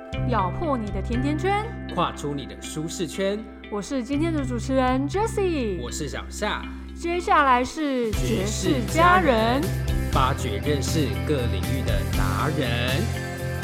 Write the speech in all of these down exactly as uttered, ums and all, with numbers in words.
咬破你的甜甜圈， 跨出你的舒适圈。 我是今天的主持人 Jessie， 我是小夏。 接下来是爵士家人， 发掘认识各领域的达人。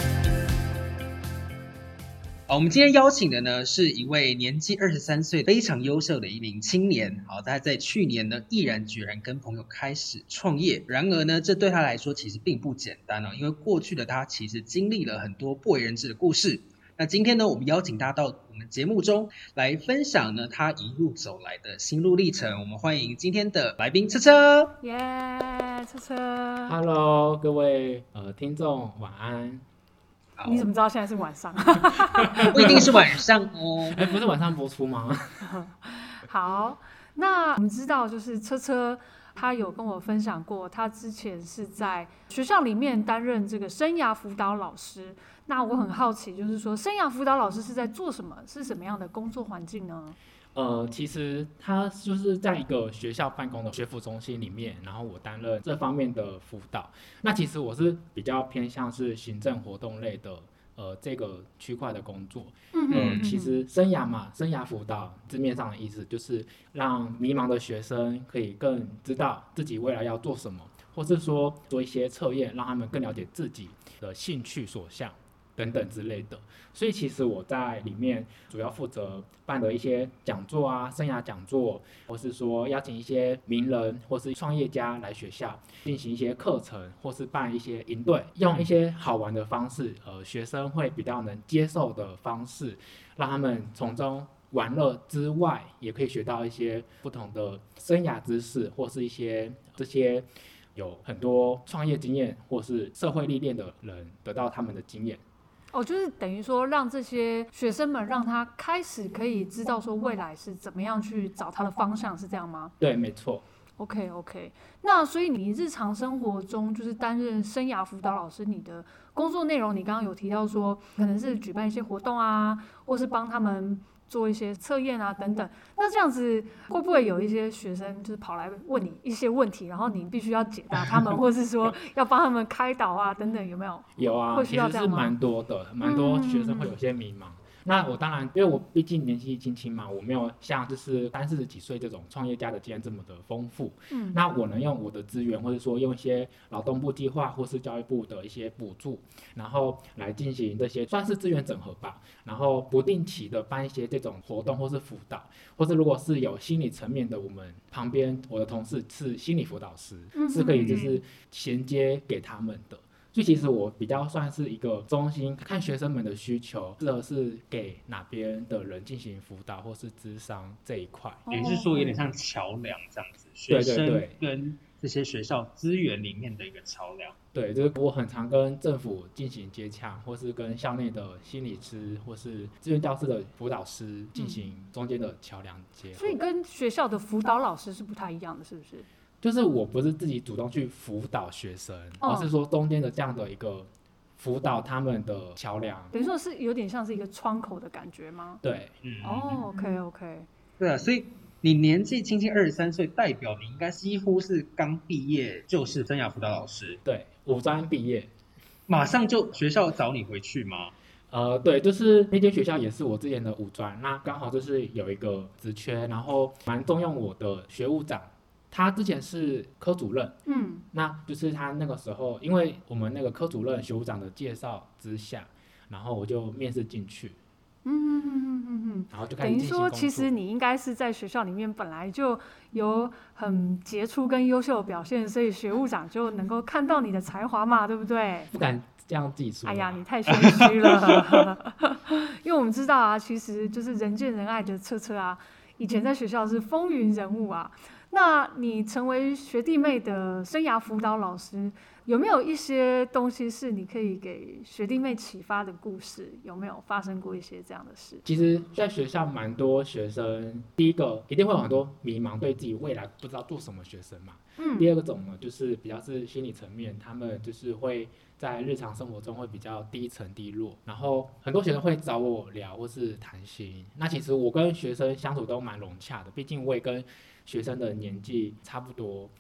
好，我们今天邀请的呢是一位年纪二十三岁非常优秀的一名青年。好，他在去年呢毅然决然跟朋友开始创业。然而呢，这对他来说其实并不简单哦，因为过去的他其实经历了很多不为人知的故事。那今天呢，我们邀请他到我们节目中来分享呢他一路走来的心路历程。我们欢迎今天的来宾车车。 耶，车车 Hello， 各位呃听众晚安。 你怎么知道现在是晚上？ 不一定是晚上哦。 哎，不是晚上播出吗？ 好，那我们知道就是车车他有跟我分享过，他之前是在学校里面担任这个生涯辅导老师。那我很好奇，就是说生涯辅导老师是在做什么？是什么样的工作环境呢？ 呃，其实他就是在一个学校办公的学辅中心里面，然后我担任这方面的辅导。那其实我是比较偏向是行政活动类的，呃，这个区块的工作。 嗯呃，其实生涯嘛，生涯辅导字面上的意思就是让迷茫的学生可以更知道自己未来要做什么，或是说做一些测验，让他们更了解自己的兴趣所向等等之类的。所以其实我在里面主要负责办的一些讲座啊，生涯讲座，或是说邀请一些名人或是创业家来学校进行一些课程，或是办一些营队，用一些好玩的方式，呃，学生会比较能接受的方式，让他们从中玩乐之外，也可以学到一些不同的生涯知识，或是一些这些有很多创业经验或是社会历练的人得到他们的经验。 哦，就是等于说让这些学生们让他开始可以知道说未来是怎么样去找他的方向，是这样吗？ 对，没错。 OK OK， 那所以你日常生活中就是担任生涯辅导老师，你的工作内容你刚刚有提到说可能是举办一些活动啊，或是帮他们做一些测验啊等等，那这样子会不会有一些学生就是跑来问你一些问题，然后你必须要解答他们，或是说要帮他们开导啊等等，有没有？ 有啊， 会需要这样吗？ 其实是蛮多的，蛮多学生会有些迷茫。嗯那我当然，因为我毕竟年纪轻轻嘛，我没有像就是三四十几岁这种创业家的经验这么的丰富。嗯，那我能用我的资源，或者说用一些劳动部计划或是教育部的一些补助，然后来进行这些算是资源整合吧。然后不定期的办一些这种活动或是辅导，或是如果是有心理层面的，我们旁边我的同事是心理辅导师，嗯、是可以就是衔接给他们的。所以其实我比较算是一个中心，看学生们的需求，适合是给哪边的人进行辅导或是諮商这一块。 也就是说有点像桥梁这样子，学生跟这些学校资源里面的一个桥梁。 对，就是我很常跟政府进行接洽，或是跟校内的心理师或是志愿教师的辅导师进行中间的桥梁结合。 所以跟学校的辅导老师是不太一样的，是不是？ 就是我不是自己主动去辅导学生， 哦、 而是说中间的这样的一个辅导他们的桥梁， 等于说是有点像是一个窗口的感觉吗？ 对， 嗯， 哦 ，OK OK， 对啊，所以你年纪轻轻二十三岁，代表你应该几乎是刚毕业就是生涯辅导老师， 对，五专毕业， 马上就学校找你回去吗？ 呃，对，就是那间学校也是我之前的五专，那刚好就是有一个职缺，然后蛮重用我的学务长。他之前是科主任，嗯，那就是他那个时候，因为我们那个科主任学务长的介绍之下，然后我就面试进去，嗯嗯嗯嗯嗯，然后就开始进行工作。 等于说，其实你应该是在学校里面本来就有很傑出跟優秀的表現，所以學務長就能夠看到你的才華嘛，對不對？ 不敢這樣自己說。 哎呀，你太謙虛了，因為我們知道啊，其實就是人見人愛的車車啊，以前在學校是風雲人物啊。那你成為學弟妹的生涯輔導老師，有沒有一些東西是你可以給學弟妹啟發的故事？有沒有發生過一些這樣的事？ 其實在學校蠻多學生，第一個一定會有很多迷茫，對自己未來不知道做什麼學生嘛。嗯。第二個種呢，就是比較是心理層面，他們就是會在日常生活中會比較低沉低落，然後很多學生會找我聊或是談心。那其實我跟學生相處都蠻融洽的，畢竟我也跟學生的年紀差不多， 因為對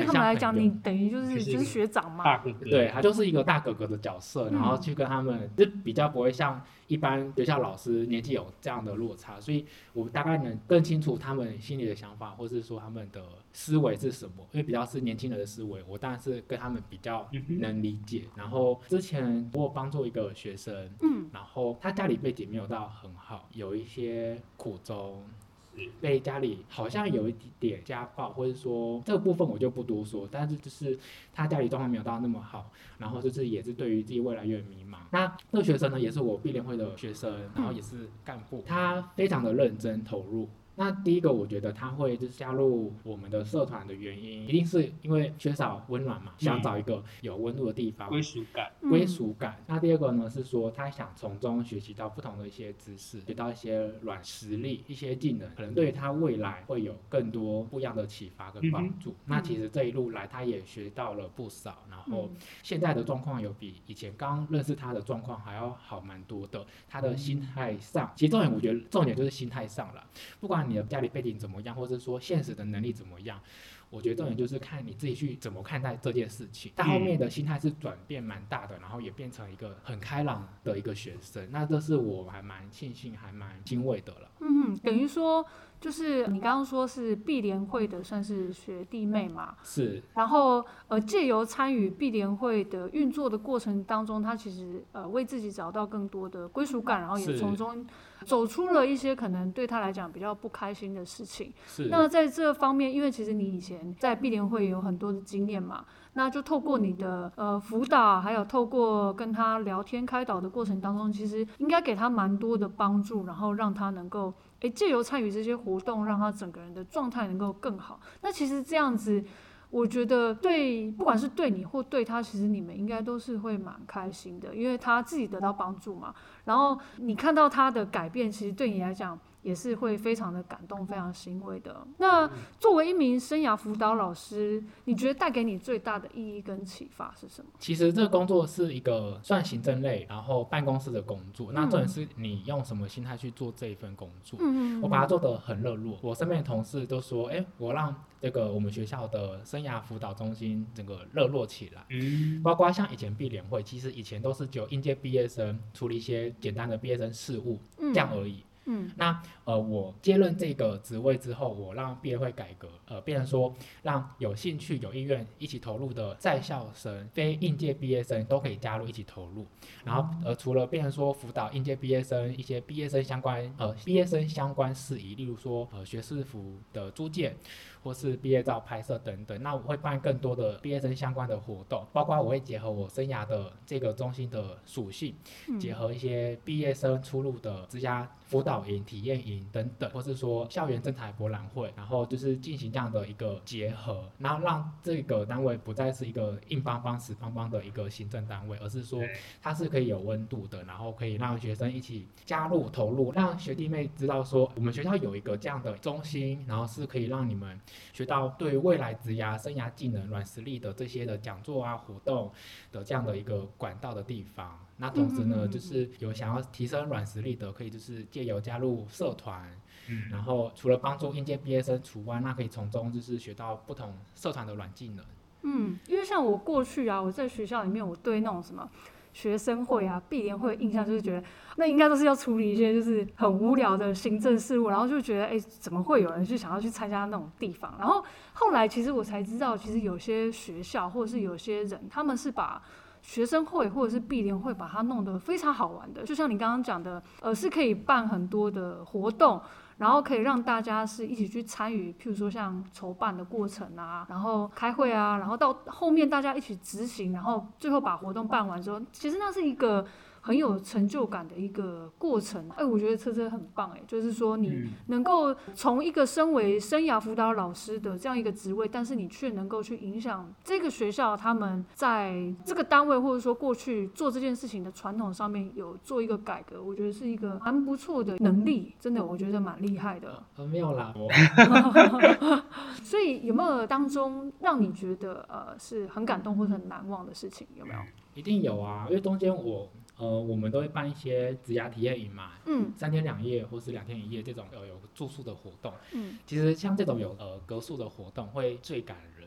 对他们来讲， 很像朋友你等于就是就是一个就是学长嘛。 大哥哥， 对，他就是一个大哥哥的角色，然后去跟他们，就比较不会像一般学校老师年纪有这样的落差，所以我大概能更清楚他们心里的想法，或是说他们的思维是什么，因为比较是年轻人的思维，我当然是跟他们比较能理解。然后之前我有帮助一个学生， 嗯， 然后他家里背景没有到很好，有一些苦衷。被家里好像有一点家暴，或者说这个部分我就不多说，但是就是他家里状况没有到那么好，然后就是也是对于自己未来有点迷茫。那这个学生呢，也是我毕联会的学生，然后也是干部，他非常的认真投入。那第一个，我觉得他会就是加入我们的社团的原因，一定是因为缺少温暖嘛，想找一个有温度的地方， 归属感， 归属感。那第二个呢，是说他想从中学习到不同的一些知识，学到一些软实力、一些技能，可能对于他未来会有更多不一样的启发跟帮助。嗯、那其实这一路来，他也学到了不少，然后现在的状况有比以前刚认识他的状况还要好蛮多的。他的心态上，其实重点我觉得重点就是心态上了，不管你的家里背景怎么样，或者说现实的能力怎么样，我觉得重点就是看你自己去怎么看待这件事情。他后面的心态是转变蛮大的，然后也变成一个很开朗的一个学生，那这是我还蛮庆幸还蛮欣慰的了。 嗯，等于说就是你刚刚说是毕联会的算是学弟妹嘛， 是， 然后呃借由参与毕联会的运作的过程当中，他其实呃为自己找到更多的归属感，然后也从中走出了一些可能对他来讲比较不开心的事情。 是， 那在这方面，因为其实你以前在毕联会也有很多的经验嘛，那就透过你的呃辅导，还有透过跟他聊天开导的过程当中，其实应该给他蛮多的帮助，然后让他能够诶借由参与这些活动，让他整个人的状态能够更好。那其实这样子，我觉得对，不管是对你或对他，其实你们应该都是会蛮开心的，因为他自己得到帮助嘛。然后你看到他的改变，其实对你来讲也是会非常的感动，非常欣慰的。那作为一名生涯辅导老师，你觉得带给你最大的意义跟启发是什么？ 其实这个工作是一个算行政类，然后办公室的工作。那重点是你用什么心态去做这一份工作？嗯、我把它做得很热络。我身边的同事都说，哎，我让这个我们学校的生涯辅导中心整个热络起来。嗯，包括像以前毕联会，其实以前都是只有应届毕业生处理一些简单的毕业生事务，这样而已。嗯，那呃，我接任这个职位之后，我让毕业会改革，呃，变成说让有兴趣、有意愿一起投入的在校生、非应届毕业生都可以加入一起投入。然后呃，除了变成说辅导应届毕业生一些毕业生相关呃毕业生相关事宜，例如说呃学士服的租借，或是毕业照拍摄等等。那我会办更多的毕业生相关的活动，包括我会结合我生涯的这个中心的属性，结合一些毕业生出入的职涯辅导营、体验营等等，或是说校园征才博览会，然后就是进行这样的一个结合，然后让这个单位不再是一个硬邦邦、死邦邦的一个行政单位，而是说它是可以有温度的，然后可以让学生一起加入投入，让学弟妹知道说我们学校有一个这样的中心，然后是可以让你们学到对未来职涯、生涯技能、软实力的这些的讲座啊、活动的这样的一个管道的地方。那同时呢，就是有想要提升软实力的，可以就是借由加入社团，嗯，然后除了帮助应届毕业生除外，那可以从中就是学到不同社团的软技能。 嗯，因为像我过去啊，我在学校里面，我对那种什么学生会啊、毕联会的印象就是觉得，那应该都是要处理一些就是很无聊的行政事务，然后就觉得，哎，怎么会有人去想要去参加那种地方？然后后来其实我才知道，其实有些学校或者是有些人，他们是把学生会或者是毕联会把它弄得非常好玩的，就像你刚刚讲的，呃，是可以办很多的活动，然后可以让大家是一起去参与，譬如说像筹办的过程啊，然后开会啊，然后到后面大家一起执行，然后最后把活动办完之后，其实那是一个很有成就感的一个过程。哎，我觉得车车很棒，哎，就是说你能够从一个身为生涯辅导老师的这样一个职位，但是你却能够去影响这个学校他们在这个单位或者说过去做这件事情的传统上面有做一个改革，我觉得是一个蛮不错的能力，真的我觉得蛮厉害的。 呃，没有啦。 所以有没有当中让你觉得呃是很感动或者很难忘的事情？有没有？ 一定有啊，因为中间我呃我们都会办一些职涯体验营嘛，嗯，三天两夜或是两天一夜这种呃有住宿的活动，嗯，其实像这种有呃隔宿的活动会最感人，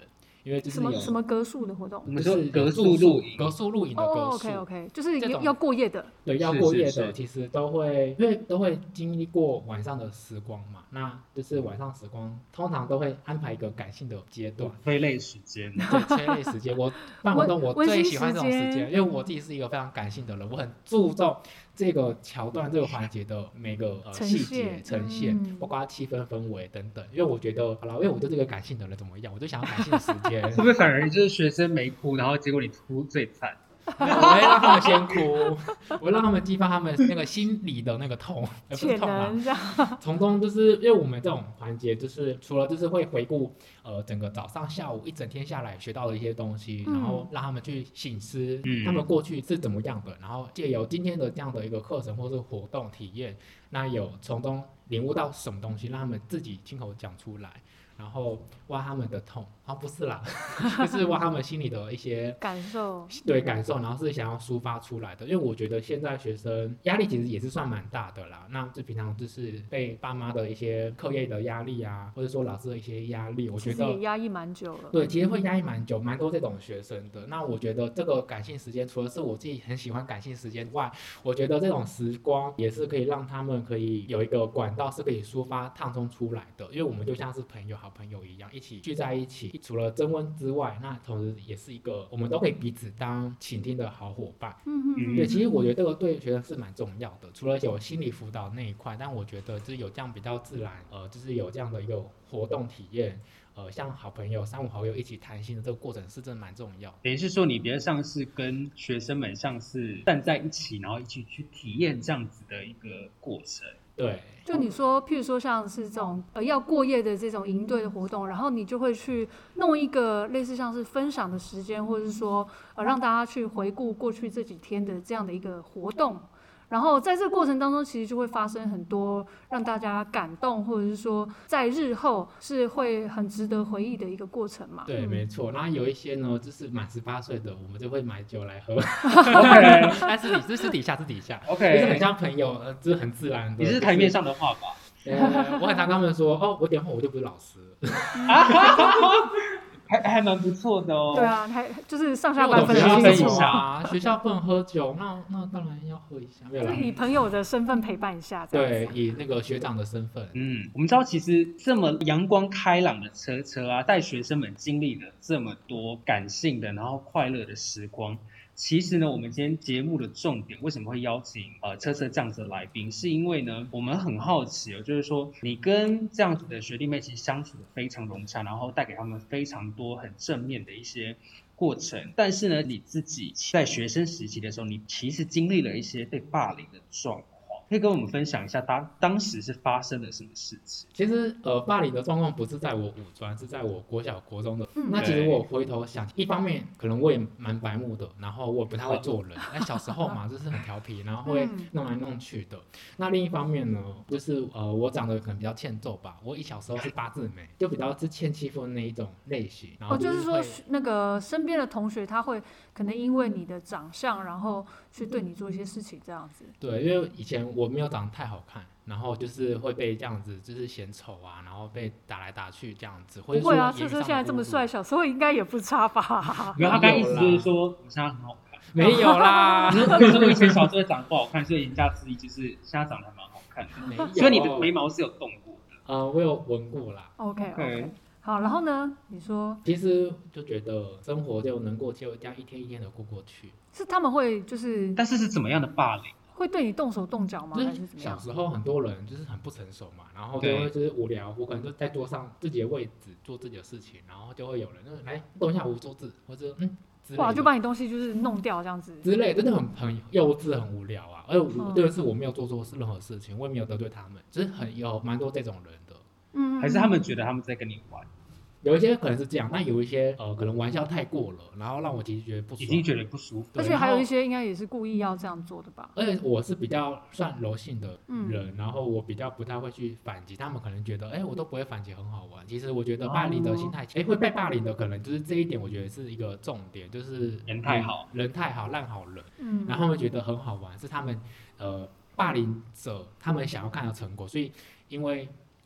因为就是有什么什么格数的活动我？们说就是格数露营， 格数露营的格哦数。 ，OK OK，就是这种要过夜的。 对，要过夜的， 是是是其实都会，因为都会经历过晚上的时光嘛，那就是晚上时光，通常都会安排一个感性的阶段， 催泪时间。 对，催泪时间。我办活动我温馨最喜欢这种时时间间，因为我自己是一个非常感性的人，我很注重这个桥段、这个环节的每个呃呈细现节呈现， 嗯包括气氛氛围等等。因为我觉得，好了，因为我就是一个感性的人，怎么样，我就想要感性的时间。 会不会反而就是学生没哭，然后结果你哭最惨？ 我会让他们先哭，我会让他们激发他们那个心理的那个痛，而不是潜痛啊。 能这样。 从中就是因为我们这种环节，就是除了就是会回顾呃整个早上下午一整天下来学到的一些东西， 嗯然后让他们去省思嗯他们过去是怎么样的，然后借由今天的这样的一个课程或是活动体验，那有从中领悟到什么东西，让他们自己亲口讲出来。然后挖他们的痛啊，不是啦，就是挖他们心里的一些感受， 对感受，然后是想要抒发出来的。因为我觉得现在学生压力其实也是算蛮大的啦。那这平常就是被爸妈的一些课业的压力啊，或者说老师的一些压力，我觉其实也得压抑蛮久了。 对，其实会压抑蛮久，蛮多这种学生的。那我觉得这个感性时间，除了是我自己很喜欢感性时间外，我觉得这种时光也是可以让他们可以有一个管道是可以抒发烫冲出来的。因为我们就像是朋友、好朋友一样，一起聚在一起，除了增温之外，那同时也是一个我们都可以彼此当倾听的好伙伴。 嗯嗯对，其实我觉得这个对学生是蛮重要的，除了有心理辅导那一块，但我觉得就是有这样比较自然，呃，就是有这样的一个活动体验，呃，像好朋友、三五好友一起谈心的这个过程是真的蛮重要的。 等于是说，你比较像是跟学生们像是站在一起，然后一起去体验这样子的一个过程。 对， 就你说，譬如说像是这种呃要过夜的这种营队的活动，然后你就会去弄一个类似像是分享的时间，或者是说呃让大家去回顾过去这几天的这样的一个活动。然后在这个过程当中，其实就会发生很多让大家感动，或者是说在日后是会很值得回忆的一个过程嘛。 对， 嗯没错。然后有一些呢，就是满十八岁的，我们就会买酒来喝。 OK 但是你是私底下，私底下，就是 OK， 很像朋友，呃，就是很自然的。 你是台面上的话吧？ 呃，我很常跟他们说，哦，我点后我就不是老师了。 还还蛮不错的哦。 对啊，还就是上因为下班分我的学校分一得清楚。 下，学校不能喝酒，那那当然要喝一下，没有啦。 就以朋友的身份陪伴一下，这样对， 子。 以那个学长的身份， 嗯，我们知道其实这么阳光开朗的车车啊，带学生们经历了这么多感性的，然后快乐的时光。其实呢，我们今天节目的重点为什么会邀请呃车车这样子的来宾，是因为呢，我们很好奇哦，就是说你跟这样子的学弟妹其实相处的非常融洽，然后带给他们非常多很正面的一些过程。但是呢，你自己在学生时期的时候，你其实经历了一些被霸凌的状况。可以跟我们分享一下当当时是发生了什么事情？ 其实呃，霸凌的状况不是在我五专，是在我国小、国中的。 嗯那其实我回头想，一方面可能我也蛮白目的，然后我也不太会做人。那小时候嘛，就是很调皮，然后会嗯弄来弄去的。那另一方面呢，就是呃，我长得可能比较欠揍吧。我一小时候是八字眉，就比较是欠欺负的那一种类型。然后哦，就是说会那个身边的同学，他会可能因为你的长相，然后去对你做一些事情，这样子。 对，因为以前我没有长得太好看，然后就是会被这样子，就是嫌丑啊，然后被打来打去这样子。或者不会啊， 说言语上车车现在的侮辱这么帅，小时候应该也不差吧？ 没有，他刚刚意思就是说我现在很好看。 没有啦， 你说你说我以前小时候长得不好看，所以言下之意就是现在长得还蛮好看的。 没有。 所以你的眉毛是有动过的。 呃，我有闻过啦。 OK OK， 对好，然后呢？你说其实就觉得生活就能过就这样一天一天的过过去。 是他们会就是但是是怎么样的霸凌？ 会对你动手动脚吗？ 就是还是怎么样？ 小时候很多人就是很不成熟嘛，然后就对会就是无聊，我可能就在桌上自己的位置做自己的事情，然后就会有人就是来动一下我桌子，或者嗯之类的哇，就把你东西就是弄掉这样子。 之类的，真的很很幼稚，很无聊啊。而且我嗯这个是我没有做错任何事情，我也没有得罪他们，就是很有蛮多这种人的。 嗯， 还是他们觉得他们在跟你玩， 有一些可能是这样，但有一些呃可能玩笑太过了，然后让我其实觉得不爽。 已经觉得不舒服。 对而且还有一然后些应该也是故意要这样做的吧？ 而且我是比较算柔性的嗯人，然后我比较不太会去反击，他们可能觉得，哎、我都不会反击，很好玩。其实我觉得霸凌的心态，哎、会被霸凌的可能就是这一点，我觉得是一个重点，就是人太好， 人太好，烂好人， 嗯， 然后他们觉得很好玩，是他们呃霸凌者他们想要看到成果，所以因为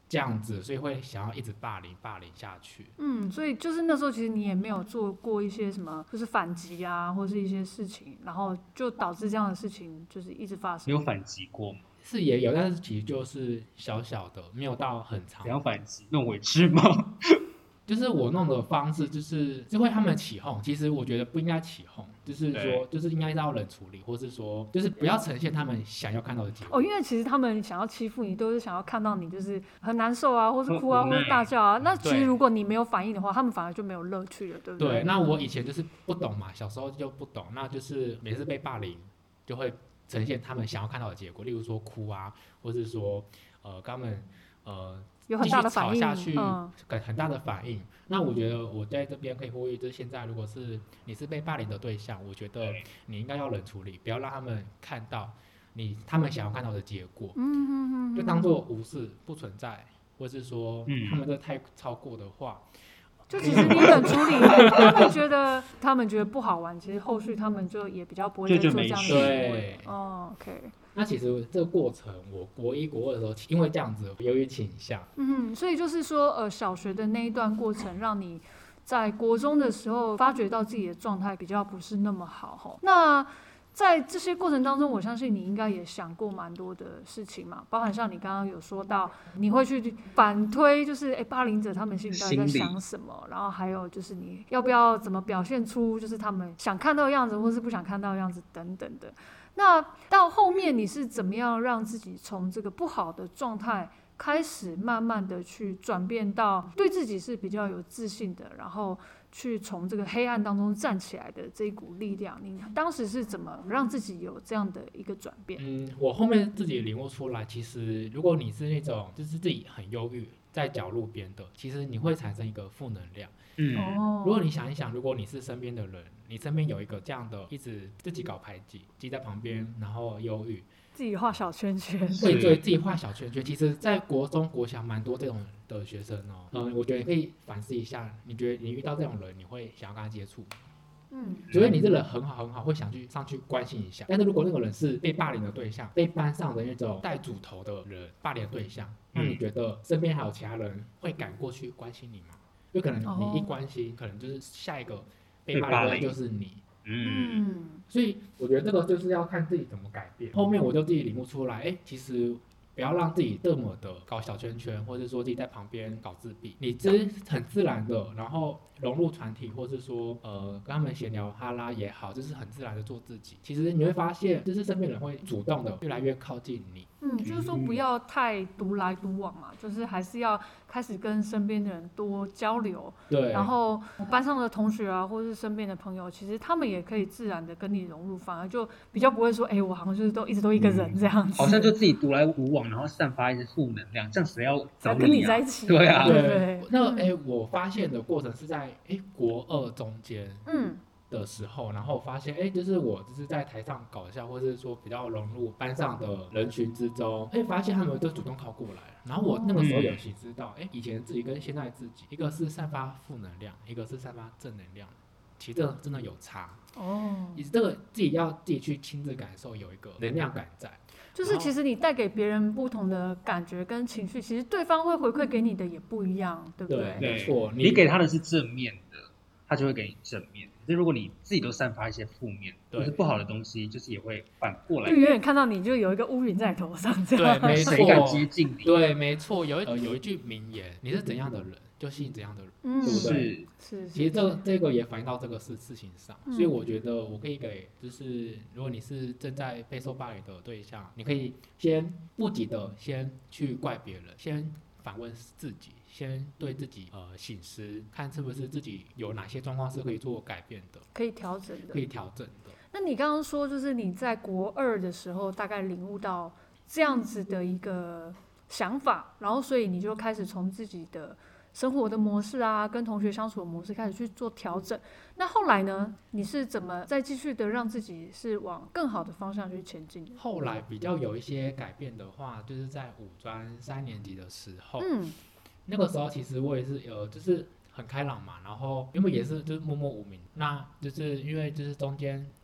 这样子，所以会想要一直霸凌霸凌下去。 嗯，所以就是那时候其实你也没有做过一些什么，就是反击啊，或是一些事情，然后就导致这样的事情就是一直发生。 你有反击过吗？ 是也有，但是其实就是小小的，没有到很长。 怎样反击？弄委屈吗？ 就是我弄的方式，就是就会他们起哄。其实我觉得不应该起哄，就是说，就是应该要冷处理，或是说，就是不要呈现他们想要看到的结果。 哦，因为其实他们想要欺负你，都是想要看到你就是很难受啊，或是哭啊，或是大叫啊。那其实如果你没有反应的话，他们反而就没有乐趣了，对不对？ 对。那我以前就是不懂嘛，小时候就不懂，那就是每次被霸凌，就会呈现他们想要看到的结果，例如说哭啊，或是说，呃，跟他们呃。 有很大的反应， 继续吵下去， 嗯， 很大的反应。那我觉得我在这边可以呼吁，就是现在如果是你是被霸凌的对象，我觉得你应该要冷处理，不要让他们看到你他们想要看到的结果， 嗯嗯嗯， 就当做无视不存在，或是说他们这太超过的话。 就其实你冷处理，他们觉得他们觉得不好玩，其实后续他们就也比较不会再做这样的行为。哦 ，OK。 那其实这个过程，我国一、国二的时候，因为这样子有点倾向。 嗯，所以就是说，呃，小学的那一段过程，让你在国中的时候发觉到自己的状态比较不是那么好哈。那在这些过程当中，我相信你应该也想过蛮多的事情嘛，包含像你刚刚有说到，你会去反推，就是哎，霸凌者他们心里到底在想什么，然后还有就是你要不要怎么表现出就是他们想看到的样子，或是不想看到的样子等等的。那到后面你是怎么样让自己从这个不好的状态开始慢慢的去转变到对自己是比较有自信的，然后去从这个黑暗当中站起来的这一股力量，你当时是怎么让自己有这样的一个转变？ 嗯，我后面自己领悟出来，其实如果你是那种就是自己很忧郁在角落边的，其实你会产生一个负能量。嗯，如果你想一想，如果你是身边的人，你身边有一个这样的一直自己搞排挤，挤在旁边，然后忧郁， 自己画小圈圈， 对对，自己画小圈圈。其实，在国中、国小蛮多这种的学生哦。嗯，我觉得你可以反思一下，你觉得你遇到这种人，你会想要跟他接触？嗯，觉得你这人很好很好，会想去上去关心一下。但是如果那个人是被霸凌的对象，被班上的那种带主头的人霸凌的对象，那你觉得身边还有其他人会敢过去关心你吗？有可能你一关心，可能就是下一个被霸凌的就是你。嗯，所以我觉得这个就是要看自己怎么改变。后面我就自己领悟出来，哎，其实不要让自己这么的搞小圈圈，或者说自己在旁边搞自闭，你这很自然的，然后融入团体，或是说呃跟他们闲聊哈拉也好，就是很自然的做自己。其实你会发现，就是身边人会主动的越来越靠近你。 嗯，就是说不要太独来独往嘛，就是还是要开始跟身边的人多交流。 对。 然后班上的同学啊，或是身边的朋友，其实他们也可以自然的跟你融入，反而就比较不会说，哎，我好像就是都一直都一个人这样子。 好像就自己独来独往，然后散发一些负能量，这样谁要找你、啊、 跟你在一起？ 对啊， 对对。那哎，我发现的过程是在哎国二中间。嗯。的时候，然后发现，哎，就是我就是在台上搞笑，或者是说比较融入班上的人群之中，哎，发现他们都主动靠过来，然后我那个时候有意识到，哎，以前自己跟现在自己，一个是散发负能量，一个是散发正能量，其实这真的有差哦。你这个自己要自己去亲自感受，有一个能量感在。 就是其实你带给别人不同的感觉跟情绪，其实对方会回馈给你的也不一样，对不对？ 对，没错， 你给他的是正面的，他就会给你正面。可是如果你自己都散发一些负面或是不好的东西，就是也会反过来， 就远远看到你就有一个乌云在头上，这样对，没错， 谁敢接近你？ 对，没错，有一、呃、有一句名言，你是怎样的人，就吸引怎样的人，嗯、对不对？ 是， 其实这这个也反映到这个事事情上，嗯、所以我觉得我可以给，就是如果你是正在备受霸凌的对象，你可以先不急的先去怪别人，先反问自己。先对自己呃省思，看是不是自己有哪些状况是可以做改变的， 可以调整的， 可以调整的。 那你刚刚说，就是你在国二的时候，大概领悟到这样子的一个想法，然后所以你就开始从自己的生活的模式啊，跟同学相处的模式开始去做调整。那后来呢，你是怎么再继续的让自己是往更好的方向去前进？ 后来比较有一些改变的话，就是在五专三年级的时候，嗯。那个时候其实我也是呃，就是很开朗嘛，然后因为也是就是默默无名，那就是因为就是中间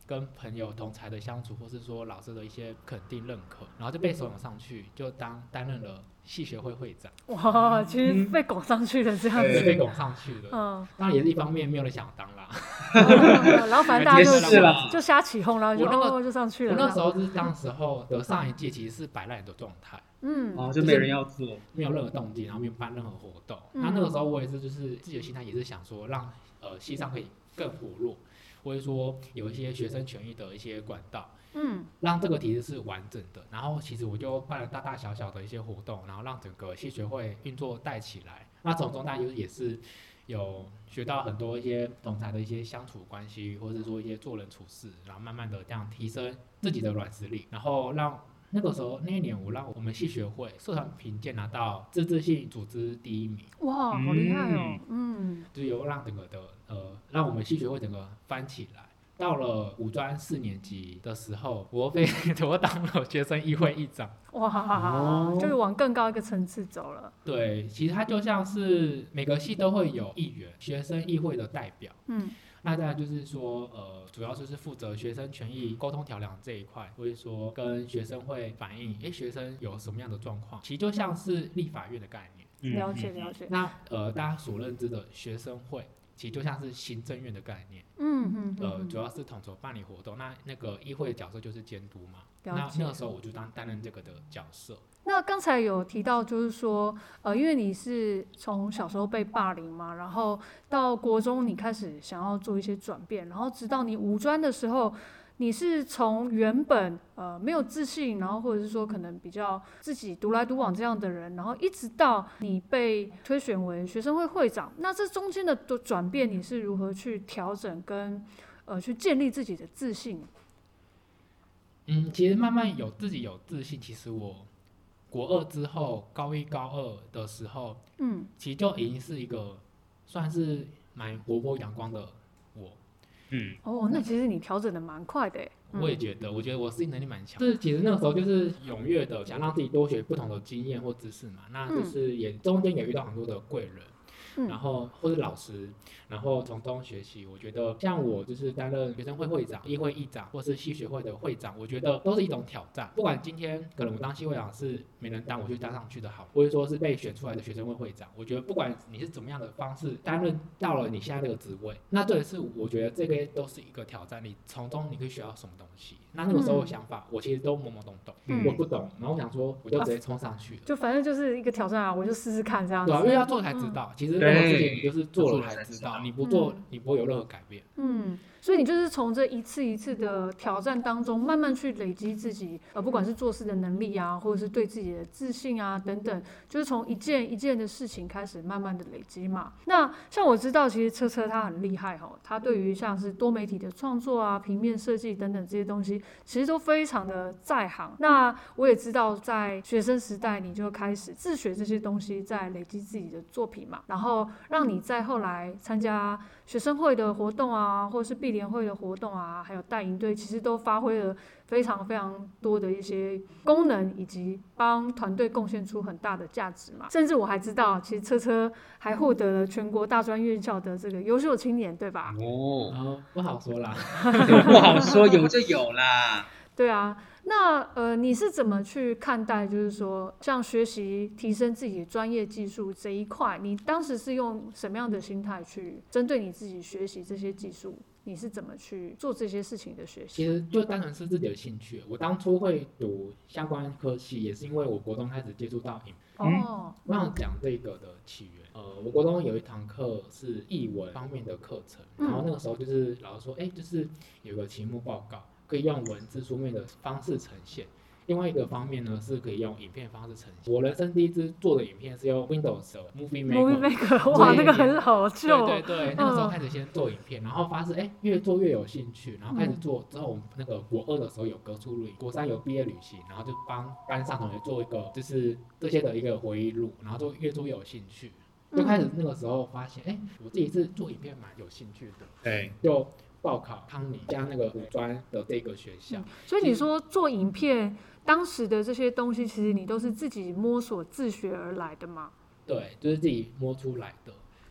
跟朋友同才的相处，或是说老师的一些肯定认可，然后就被怂恿上去，就当担任了系学会会长。 哇，其实被拱上去了这样子， 对，被拱上去了。 嗯， 当然也是一方面没有人想当啦。 哦然后反正大家就也是啦就瞎起哄，然后就我那个哦就上去了。 我那时候是当时候的上一届其实是摆烂的状态， 嗯， 哦，就没人要做， 没有任何动静，然后没有办任何活动。 嗯那那个时候我也是就是自己的心态也是想说让呃系上可以更活络，或者说有一些学生权益的一些管道。 嗯让这个体制是完整的，然后其实我就办了大大小小的一些活动，然后让整个系学会运作带起来。那从中大家就是也是有学到很多一些同才的一些相处关系，或者是说一些做人处事，然后慢慢的这样提升自己的软实力，然后让那个时候那一年我让我们系学会社团评鉴拿到自治性组织第一名， 哇，好厉害哦，嗯就有让整个的呃让我们系学会整个翻起来。到了五专四年级的时候，我被我当了学生议会议长。 哇， 哦就是往更高一个层次走了。 对，其实它就像是每个系都会有议员、学生议会的代表。 嗯那再来就是说，呃，主要就是负责学生权益沟通调量这一块，或者说跟学生会反映，诶，学生有什么样的状况，其实就像是立法院的概念。 嗯了解了解。 那呃，大家所认知的学生会，其实就像是行政院的概念。 嗯嗯呃， 嗯主要是统筹办理活动，那那个议会的角色就是监督嘛。 了解那那个时候我就当担任这个的角色。 那刚才有提到，就是说，呃，因为你是从小时候被霸凌嘛，然后到国中你开始想要做一些转变，然后直到你五专的时候，你是从原本呃没有自信，然后或者是说可能比较自己独来独往这样的人，然后一直到你被推选为学生会会长，那这中间的转变你是如何去调整跟呃去建立自己的自信？ 嗯，其实慢慢有自己有自信，其实我国二之后，高一高二的时候， 嗯其实就已经是一个算是蛮活泼阳光的我。 嗯， 哦，那其实你调整的蛮快的诶。嗯我也觉得，我觉得我适应能力蛮强。就是其实那个时候就是踊跃的想让自己多学不同的经验或知识嘛，那就是也中间也遇到很多的贵人。 嗯然后或是老师，然后从中学习。我觉得像我就是担任学生会会长、议会议长，或是系学会的会长，我觉得都是一种挑战。不管今天可能我当系会长是没人当，我就当上去的好，或者说是被选出来的学生会会长，我觉得不管你是怎么样的方式担任到了你现在这个职位，那这也是我觉得这个都是一个挑战。你从中你可以学到什么东西？那那个时候的想法，我其实都懵懵懂懂， 嗯我不懂，然后我想说我就直接冲上去了。 就反正就是一个挑战啊，我就试试看这样子。 对啊，因为要做才知道。其实任何事情你就是做了才知道，你不做你不会有任何改变。 嗯，所以你就是从这一次一次的挑战当中，慢慢去累积自己，呃，不管是做事的能力啊，或者是对自己的自信啊等等，就是从一件一件的事情开始慢慢的累积嘛。那像我知道，其实车车他很厉害哦，他对于像是多媒体的创作啊、平面设计等等这些东西，其实都非常的在行。那我也知道，在学生时代你就开始自学这些东西，在累积自己的作品嘛，然后让你在后来参加学生会的活动啊，或是毕联会的活动啊，还有带营队，其实都发挥了非常非常多的一些功能，以及帮团队贡献出很大的价值嘛。甚至我还知道，其实车车还获得了全国大专院校的这个优秀青年，对吧？ 哦， 哦，不好说啦。 不好说，有就有啦。 对啊，那呃，你是怎么去看待，就是说，像学习提升自己的专业技术这一块，你当时是用什么样的心态去针对你自己学习这些技术？你是怎么去做这些事情的学习？ 其实就单纯是自己的兴趣。我当初会读相关科系，也是因为我国中开始接触到影。 哦， 我想讲这个的起源。呃，我国中有一堂课是译文方面的课程，然后那个时候就是老师说，哎，就是有个题目报告，可以用文字书面的方式呈现。另外一个方面呢，是可以用影片方式呈现。我人生第一支做的影片是用 Windows 的 Movie Movie Maker， Maker， 哇，那个很好旧。 对对对，那个时候开始先做影片，然后发现哎越做越有兴趣，然后开始做之后，我们那个国二的时候有格出旅，国三有毕业旅行，然后就帮班上同学做一个就是这些的一个回忆录，然后就越做越有兴趣，就开始那个时候发现哎我自己是做影片蛮有兴趣的， 对， 就报考康宁加那个五专的这个学校。 嗯，所以你说做影片，当时的这些东西，其实你都是自己摸索自学而来的吗？ 对，就是自己摸出来的。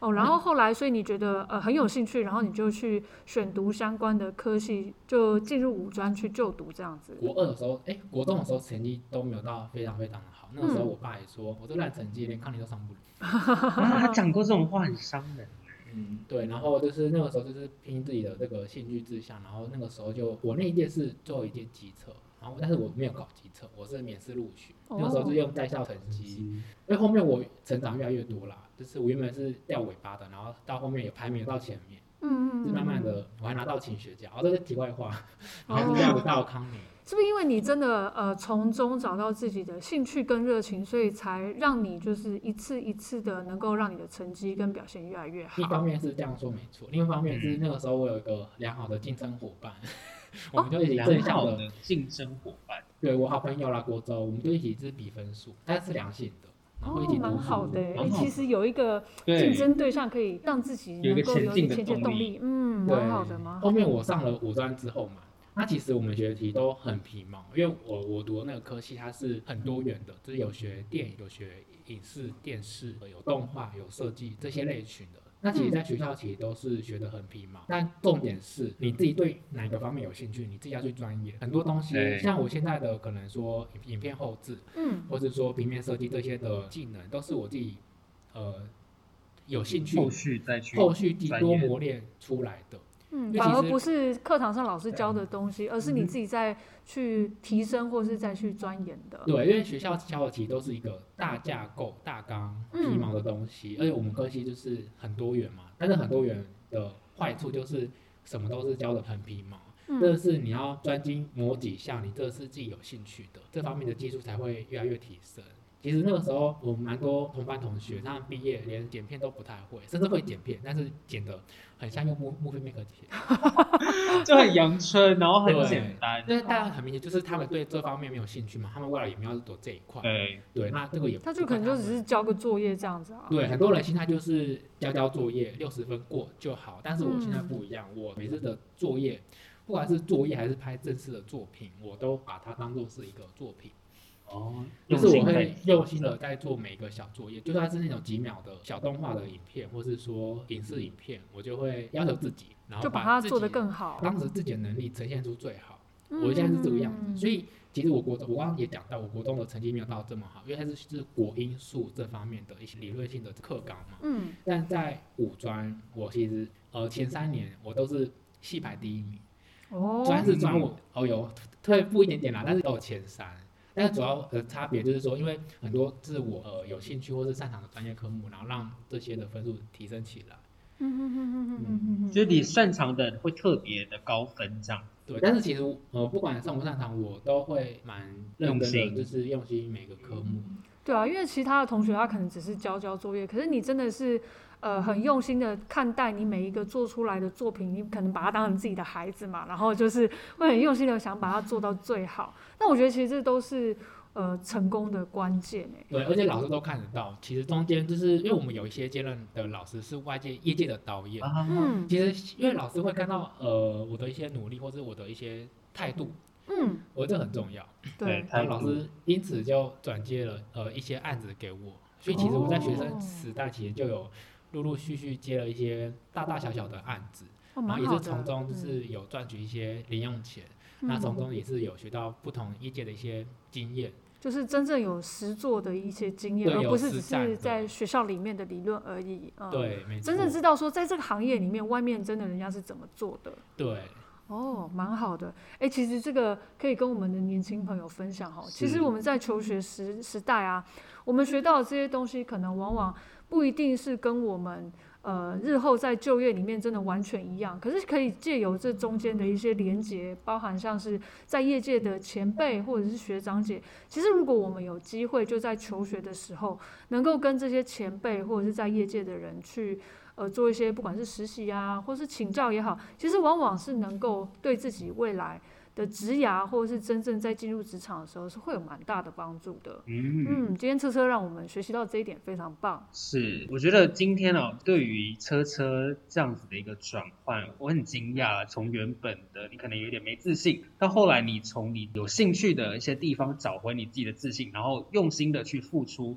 哦，然后后来，所以你觉得呃很有兴趣，然后你就去选读相关的科系，就进入五专去就读这样子。 国二的时候，哎，国中的时候成绩都没有到非常非常的好，那个时候我爸也说，我这烂成绩连康宁都上不了。 啊，他讲过这种话很伤人。 嗯，对，然后就是那个时候就是拼自己的这个兴趣志向，然后那个时候就我那一届是最后一届基测，然后但是我没有考基测，我是免试录取， 哦、 那个时候是用在校成绩，因为后面我成长越来越多啦，就是我原本是掉尾巴的，然后到后面也排名到前面， 嗯嗯， 是慢慢的我还拿到勤学奖，哦，这是题外话，然后就这样子到康宁。 是不是因为你真的呃从中找到自己的兴趣跟热情，所以才让你就是一次一次的能够让你的成绩跟表现越来越好？ 一方面是这样说没错，另一方面是那个时候我有一个良好的竞争伙伴，我们就一起正向的竞争伙伴。 对我好朋友啦，国州，我们就一起是比分数，但是良性的，然后一起读书。 蛮、哦、好的，哎，其实有一个竞争对象可以让自己能够有一点前进的动力，嗯，蛮好的，蛮好的。 后面我上了五专之后嘛。那其实我们学的题都很皮毛，因为我我读的那个科系它是很多元的，就是有学电影、有学影视、电视、有动画、有设计这些类群的。那其实在学校其实都是学得很皮毛，但重点是你自己对哪个方面有兴趣，你自己要去钻研。很多东西，像我现在的可能说影片后制，嗯，或者说平面设计这些的技能，都是我自己呃有兴趣， 后续再去后续多磨练出来的。 嗯，反而不是课堂上老师教的东西，而是你自己在去提升或是再去钻研的。 对，因为学校教的题都是一个大架构、大纲、皮毛的东西，嗯、而且我们科系就是很多元嘛。但是很多元的坏处就是什么都是教的很皮毛，嗯、这是你要专精某几项，你这是自己有兴趣的，这方面的技术才会越来越提升。其实那个时候我们蛮多同班同学，他们毕业连剪片都不太会，甚至会剪片，但是剪的很像用 Movie Maker 剪， 就很阳春，然后很简单。 但是大家很明显就是他们对这方面没有兴趣嘛，他们未来也没有走这一块。 对对，那这个也他就可能就只是交个作业这样子啊。 对，很多人心态就是交交作业，六十分过就好。但是我现在不一样，嗯、我每次的作业，不管是作业还是拍正式的作品，我都把它当做是一个作品。 哦， 就是我会用心的在做每一个小作业，就算是那种几秒的小动画的影片，或是说影视影片，我就会要求自己，然后就把它做得更好， 当时自己的能力呈现出最好。嗯、我现在是这个样子，所以其实我国我刚刚也讲到，我国中的成绩没有到这么好，因为它是是国英数这方面的一些理论性的课纲嘛。嗯。但在五专，我其实呃前三年我都是系排第一名。哦。专是专我哦有退步一点点啦，但是都有前三。但是主要的差别就是说，因为很多是我呃有兴趣或是擅长的专业科目，然后让这些的分数提升起来。 嗯嗯嗯嗯嗯嗯， 就是你擅长的会特别的高分这样。 对，但是其实呃不管擅不擅长，我都会蛮认真的，就是用心每个科目。 对啊，因为其他的同学他可能只是交交作业，可是你真的是呃很用心的看待你每一个做出来的作品，你可能把它当成自己的孩子嘛，然后就是会很用心的想把它做到最好。那我觉得其实这都是呃成功的关键哎。 对，而且老师都看得到，其实中间就是因为我们有一些接任的老师是外界业界的导演，嗯，其实因为老师会看到呃我的一些努力或者我的一些态度。嗯，我这很重要。 对， 然后老师因此就转接了呃一些案子给我，所以其实我在学生时代其实就有陆陆续续接了一些大大小小的案子， 哦、 然后也是从中就是有赚取一些零用钱，嗯、那从中也是有学到不同业界的一些经验， 就是真正有实作的一些经验，而不是只是在学校里面的理论而已。嗯、 对，没错， 真正知道说在这个行业里面，外面真的人家是怎么做的。 对。 哦，蛮好的。哎，其实这个可以跟我们的年轻朋友分享哈。其实我们在求学时时代啊，我们学到的这些东西，可能往往不一定是跟我们呃日后在就业里面真的完全一样，可是可以借由这中间的一些连结，包含像是在业界的前辈或者是学长姐，其实如果我们有机会就在求学的时候，能够跟这些前辈或者是在业界的人去。呃，做一些不管是实习啊，或是请教也好，其实往往是能够对自己未来的职涯，或者是真正在进入职场的时候，是会有蛮大的帮助的。嗯嗯，今天车车让我们学习到这一点，非常棒。 是，我觉得今天哦，对于车车这样子的一个转换，我很惊讶。从原本的你可能有点没自信，到后来你从你有兴趣的一些地方找回你自己的自信，然后用心的去付出。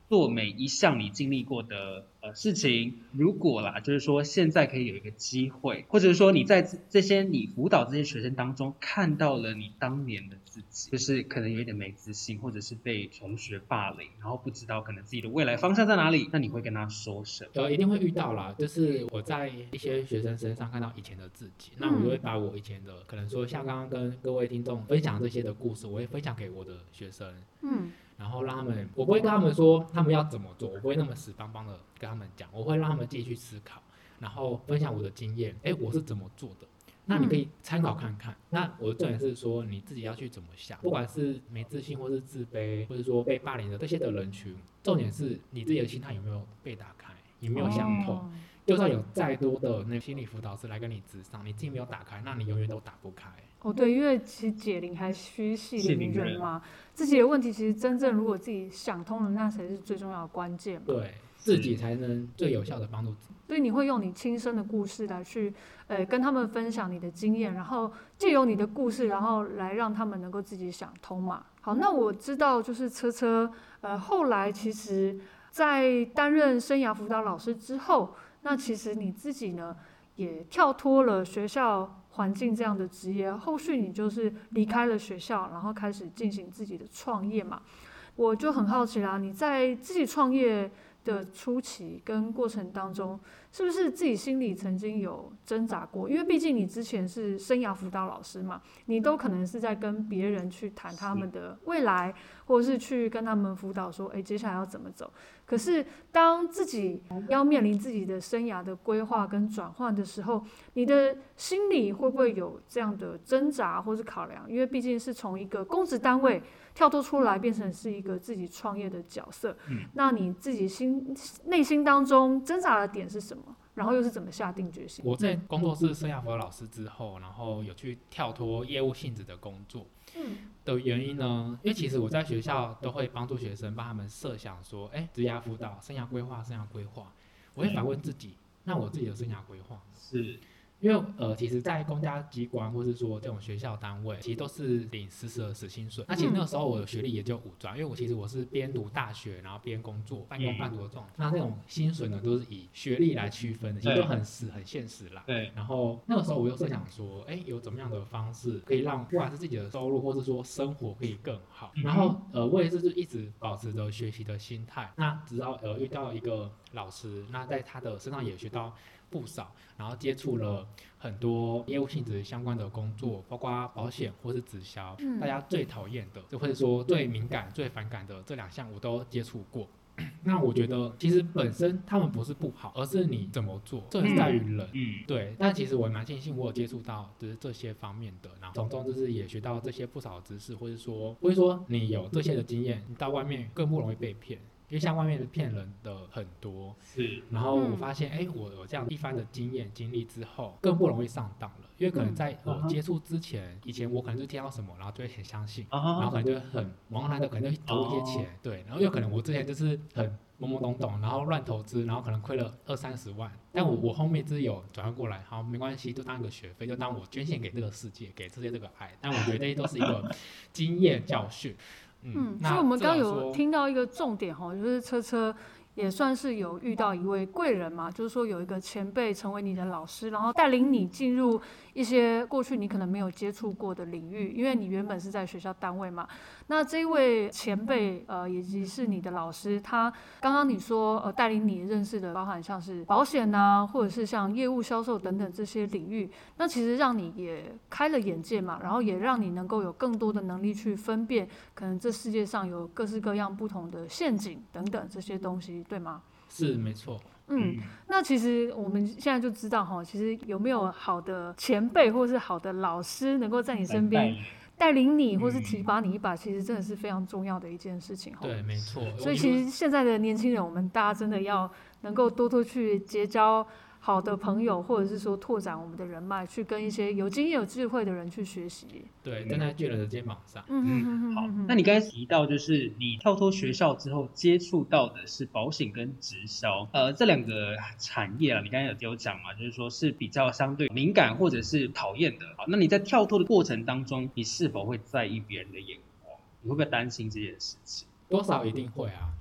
做每一项你经历过的呃事情。如果啦，就是说现在可以有一个机会，或者说你在这些你辅导这些学生当中看到了你当年的自己，就是可能有一点没自信，或者是被同学霸凌，然后不知道可能自己的未来方向在哪里，那你会跟他说什么？ 呃，一定会遇到啦，就是我在一些学生身上看到以前的自己，那我就会把我以前的可能说像刚刚跟各位听众分享这些的故事，我会分享给我的学生，嗯，然后让他们，我不会跟他们说他们要怎么做，我不会那么死邦邦的跟他们讲，我会让他们自己去思考，然后分享我的经验，哎，我是怎么做的。那你可以参考看看。那我的重点是说你自己要去怎么想，不管是没自信或是自卑，或者说被霸凌的这些的人群，重点是你自己的心态有没有被打开，有没有想通。哦，就算有再多的那心理辅导师来跟你咨商，你自己没有打开，那你永远都打不开。 哦，对，因为其实解铃还须系铃人嘛，自己的问题其实真正如果自己想通了，那才是最重要的关键嘛。 对，自己才能最有效的帮助自己。 所以你会用你亲身的故事来去，呃，跟他们分享你的经验，然后借由你的故事，然后来让他们能够自己想通嘛。好，那我知道就是车车，呃，后来其实在担任生涯辅导老师之后，那其实你自己呢也跳脱了学校环境这样的职业，后续你就是离开了学校，然后开始进行自己的创业嘛。我就很好奇啦，你在自己创业的初期跟过程当中，是不是自己心里曾经有挣扎过？因为毕竟你之前是生涯辅导老师嘛，你都可能是在跟别人去谈他们的未来，或者是去跟他们辅导说，哎，接下来要怎么走。可是当自己要面临自己的生涯的规划跟转换的时候，你的心里会不会有这样的挣扎或是考量？因为毕竟是从一个公职单位跳脱出来，变成是一个自己创业的角色，嗯，那你自己心内心当中挣扎的点是什么？然后又是怎么下定决心？ 我在工作室生涯辅导老师之后，然后有去跳脱业务性质的工作，嗯，的原因呢？因为其实我在学校都会帮助学生，帮他们设想说，哎，职涯辅导、生涯规划、生涯规划，我会反问自己，那我自己的生涯规划是。 因为呃，其实，在公家机关或是说这种学校单位，其实都是领实时的死薪水。那其实那个时候我的学历也就五专，因为我其实我是边读大学，然后边工作，半工半读的状态。那这种薪水呢，都是以学历来区分的，其实都很实很现实啦。对。然后那个时候我又设想说，哎，有怎么样的方式可以让不管是自己的收入，或是说生活可以更好。然后呃，我也是就一直保持着学习的心态。那直到呃遇到一个老师，那在他的身上也学到不少，然后接触了很多业务性质相关的工作，包括保险或是直销，嗯，大家最讨厌的，就或者说最敏感、最反感的这两项，我都接触过。那我觉得其实本身他们不是不好，而是你怎么做，这是在于人，嗯，对。但其实我蛮庆幸我有接触到就是这些方面的，然后从中就是也学到这些不少的知识，或者说，或者说你有这些的经验，你到外面更不容易被骗。因为像外面的骗人的很多，是，然后我发现，哎、欸，我有这样一番的经验经历之后，更不容易上当了。因为可能在我、呃、接触之前，以前我可能就听到什么，然后就会很相信，然后可能就会很茫然的，可能就投一些钱，对，然后有可能我之前就是很懵懵懂懂，然后乱投资，然后可能亏了二三十万，但我我后面就是有转换过来，好，没关系，就当一个学费，就当我捐献给这个世界，给世界这个爱。但我觉得这些都是一个经验教训。 嗯，所以我们刚刚有听到一个重点哈，就是车车也算是有遇到一位贵人嘛，就是说有一个前辈成为你的老师，然后带领你进入一些过去你可能没有接触过的领域，因为你原本是在学校单位嘛。那这一位前辈呃，以及是你的老师，他刚刚你说呃带领你认识的，包含像是保险啊，或者是像业务销售等等这些领域，那其实让你也开了眼界嘛，然后也让你能够有更多的能力去分辨，可能这世界上有各式各样不同的陷阱等等这些东西，对吗？ 是，没错。 嗯，那其实我们现在就知道哈，其实有没有好的前辈或是好的老师能够在你身边带领你，或是提拔你一把，其实真的是非常重要的一件事情。 对，没错。 所以其实现在的年轻人，我们大家真的要能够多多去结交好的朋友，或者是说拓展我们的人脉，去跟一些有经验有智慧的人去学习。 对，站在巨人的肩膀上。 嗯嗯嗯。好，那你刚才提到就是你跳脱学校之后接触到的是保险跟直销，呃，这两个产业啊，你刚才有有讲嘛，就是说是比较相对敏感或者是讨厌的。好，那你在跳脱的过程当中，你是否会在意别人的眼光？你会不会担心这件事情？ 多少一定会啊。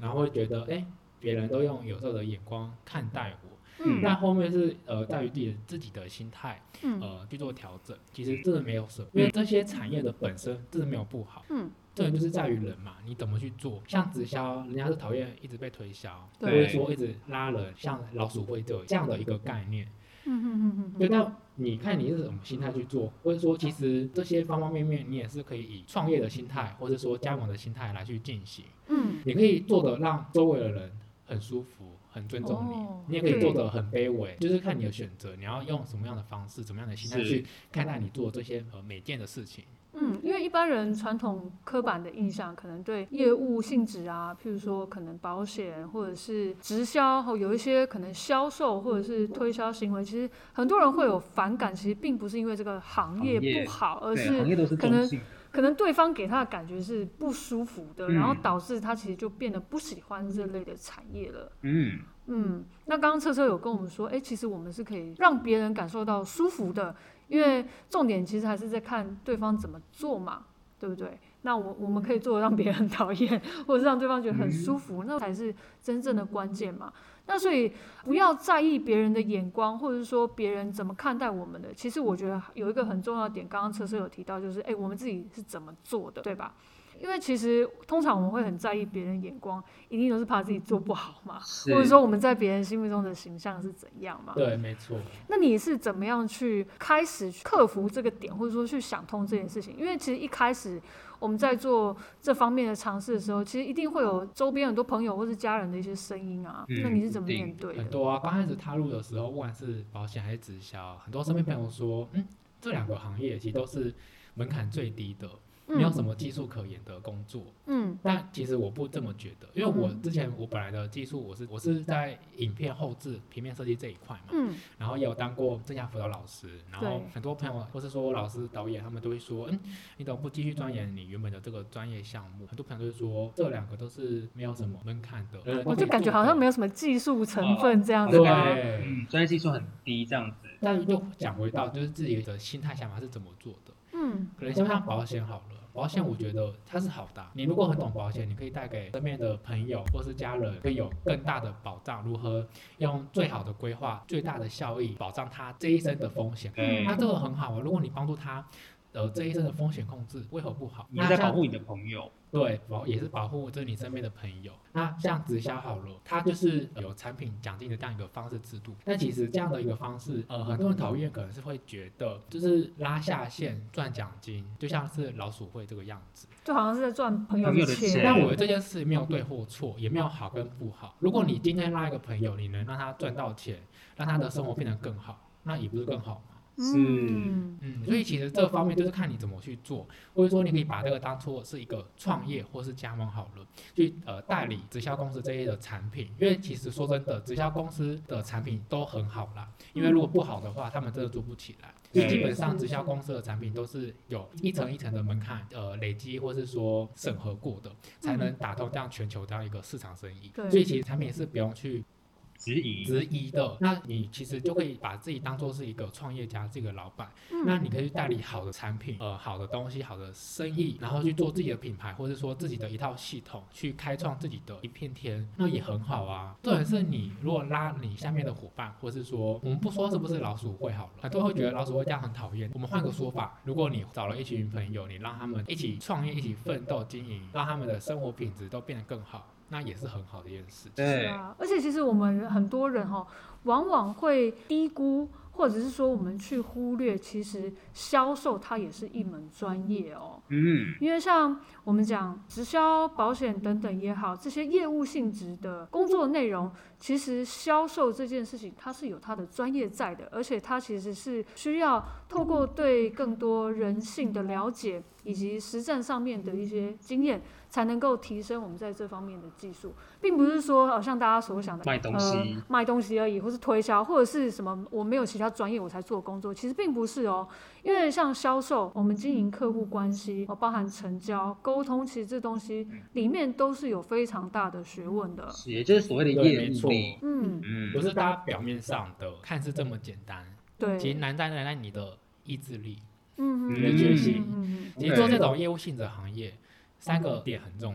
然后会觉得哎，别人都用有色的眼光看待我。 嗯但后面是呃，在于自己自己的心态， 嗯呃，去做调整。其实真的没有什么，因为这些产业的本身真的没有不好， 嗯， 重点就是在于人嘛，你怎么去做。像直销，人家是讨厌一直被推销，或对者说一直拉人，像老鼠会这这样的一个概念。 嗯嗯嗯对， 嗯， 那你看你是什么心态去做，或者说其实这些方方面面，你也是可以以创业的心态，或者说加盟的心态来去进行。 嗯， 你可以做的让周围的人很舒服，很尊重你， 哦你也可以做的很卑微，就是看你的选择，你要用什么样的方式、怎么样的心态是去看待你做这些呃每件的事情。 嗯，因为一般人传统刻板的印象，可能对业务性质啊，譬如说可能保险或者是直销，或有一些可能销售或者是推销行为，其实很多人会有反感。其实并不是因为这个行业行业不好，而对，行是业都是可能中性的， 可能对方给他的感觉是不舒服的， 嗯然后导致他其实就变得不喜欢这类的产业了。 嗯， 嗯，那刚刚车车有跟我们说，哎，其实我们是可以让别人感受到舒服的，因为重点其实还是在看对方怎么做嘛，对不对？那我我们可以做得让别人很讨厌，或者是让对方觉得很舒服，那才是真正的关键嘛。那所以不要在意别人的眼光，或者是说别人怎么看待我们的。其实我觉得有一个很重要的点，刚刚车车有提到，就是哎，我们自己是怎么做的，对吧？因为其实通常我们会很在意别人眼光，一定都是怕自己做不好嘛， 是或者说我们在别人心目中的形象是怎样嘛。 对，没错。 那你是怎么样去开始克服这个点，或者说去想通这件事情？因为其实一开始我们在做这方面的尝试的时候，其实一定会有周边很多朋友或是家人的一些声音啊。 嗯那你是怎么面对的？ 很多啊，刚开始踏入的时候，不管是保险还是直销，很多身边朋友说，嗯，这两个行业其实都是门槛最低的，没有什么技术可言的工作。 嗯但其实我不这么觉得，因为我之前我本来的技术我是我是在影片后制、平面设计这一块嘛， 嗯然后也有当过正向辅导老师，然后对很多朋友或是说老师、导演他们都会说，嗯，你怎么不继续钻研你原本的这个专业项目？很多朋友都会说，这两个都是没有什么门槛的，人人都可以我就感觉好像没有， 有什么技术成分这样子啊。 对， 嗯，专业技术很低这样子， 但是又讲回到就是自己的心态想法是怎么做的， 嗯可能就像保险好了。保险我觉得它是好的啊，你如果很懂保险，你可以带给身边的朋友或是家人，可以有更大的保障。如何用最好的规划、最大的效益保障他这一生的风险？ 对那这个很好啊。如果你帮助他，呃，这一生的风险控制，为何不好？ 你在保护你的朋友， 对，保也是保护就是你身边的朋友。那像直销好了，它就是有产品奖金的这样一个方式制度。但其实这样的一个方式，呃，很多人讨厌，可能是会觉得就是拉下线赚奖金，就像是老鼠会这个样子。 就好像是在赚朋友朋友的钱。 钱但我觉得这件事没有对或错，也没有好跟不好。如果你今天拉一个朋友，你能让他赚到钱，让他的生活变得更好，那也不是更好吗？ 是嗯嗯，所以其实这方面就是看你怎么去做，或者说你可以把这个当做是一个创业或是加盟好了，去呃代理直销公司这些的产品，因为其实说真的，直销公司的产品都很好啦，因为如果不好的话，他们真的做不起来。所以基本上直销公司的产品都是有一层一层的门槛，呃，累积或是说审核过的，才能打通这样全球这样一个市场生意。 对所以其实产品是不用去质疑， 质疑的，那你其实就可以把自己当做是一个创业家，这个老板， 嗯那你可以代理好的产品，呃，好的东西，好的生意，然后去做自己的品牌，或者说自己的一套系统，去开创自己的一片天，那也很好啊。重点是你如果拉你下面的伙伴，或是说我们不说是不是老鼠会好了，很多人会觉得老鼠会这样很讨厌。我们换个说法，如果你找了一群朋友，你让他们一起创业，一起奋斗经营，让他们的生活品质都变得更好。那也是很好的一件事情。 是对， 啊，而且其实我们很多人哈，往往会低估，或者是说我们去忽略，其实销售它也是一门专业哦。 嗯， 因为像我们讲直销、保险等等也好，这些业务性质的工作内容，其实销售这件事情它是有它的专业在的，而且它其实是需要透过对更多人性的了解，以及实战上面的一些经验，才能够提升我们在这方面的技术，并不是说好像大家所想的卖东西呃、卖东西而已，或是推销，或者是什么我没有其他专业我才做工作，其实并不是哦。因为像销售，我们经营客户关系，包含成交、沟通，其实这东西里面都是有非常大的学问的。 是，也就是所谓的对没错业务力， 嗯， 嗯， 不是大家表面上的看似这么简单， 对， 其实难在难在你的意志力。 嗯你的决心嗯嗯其实做这种业务性质的行业，三个点很重要。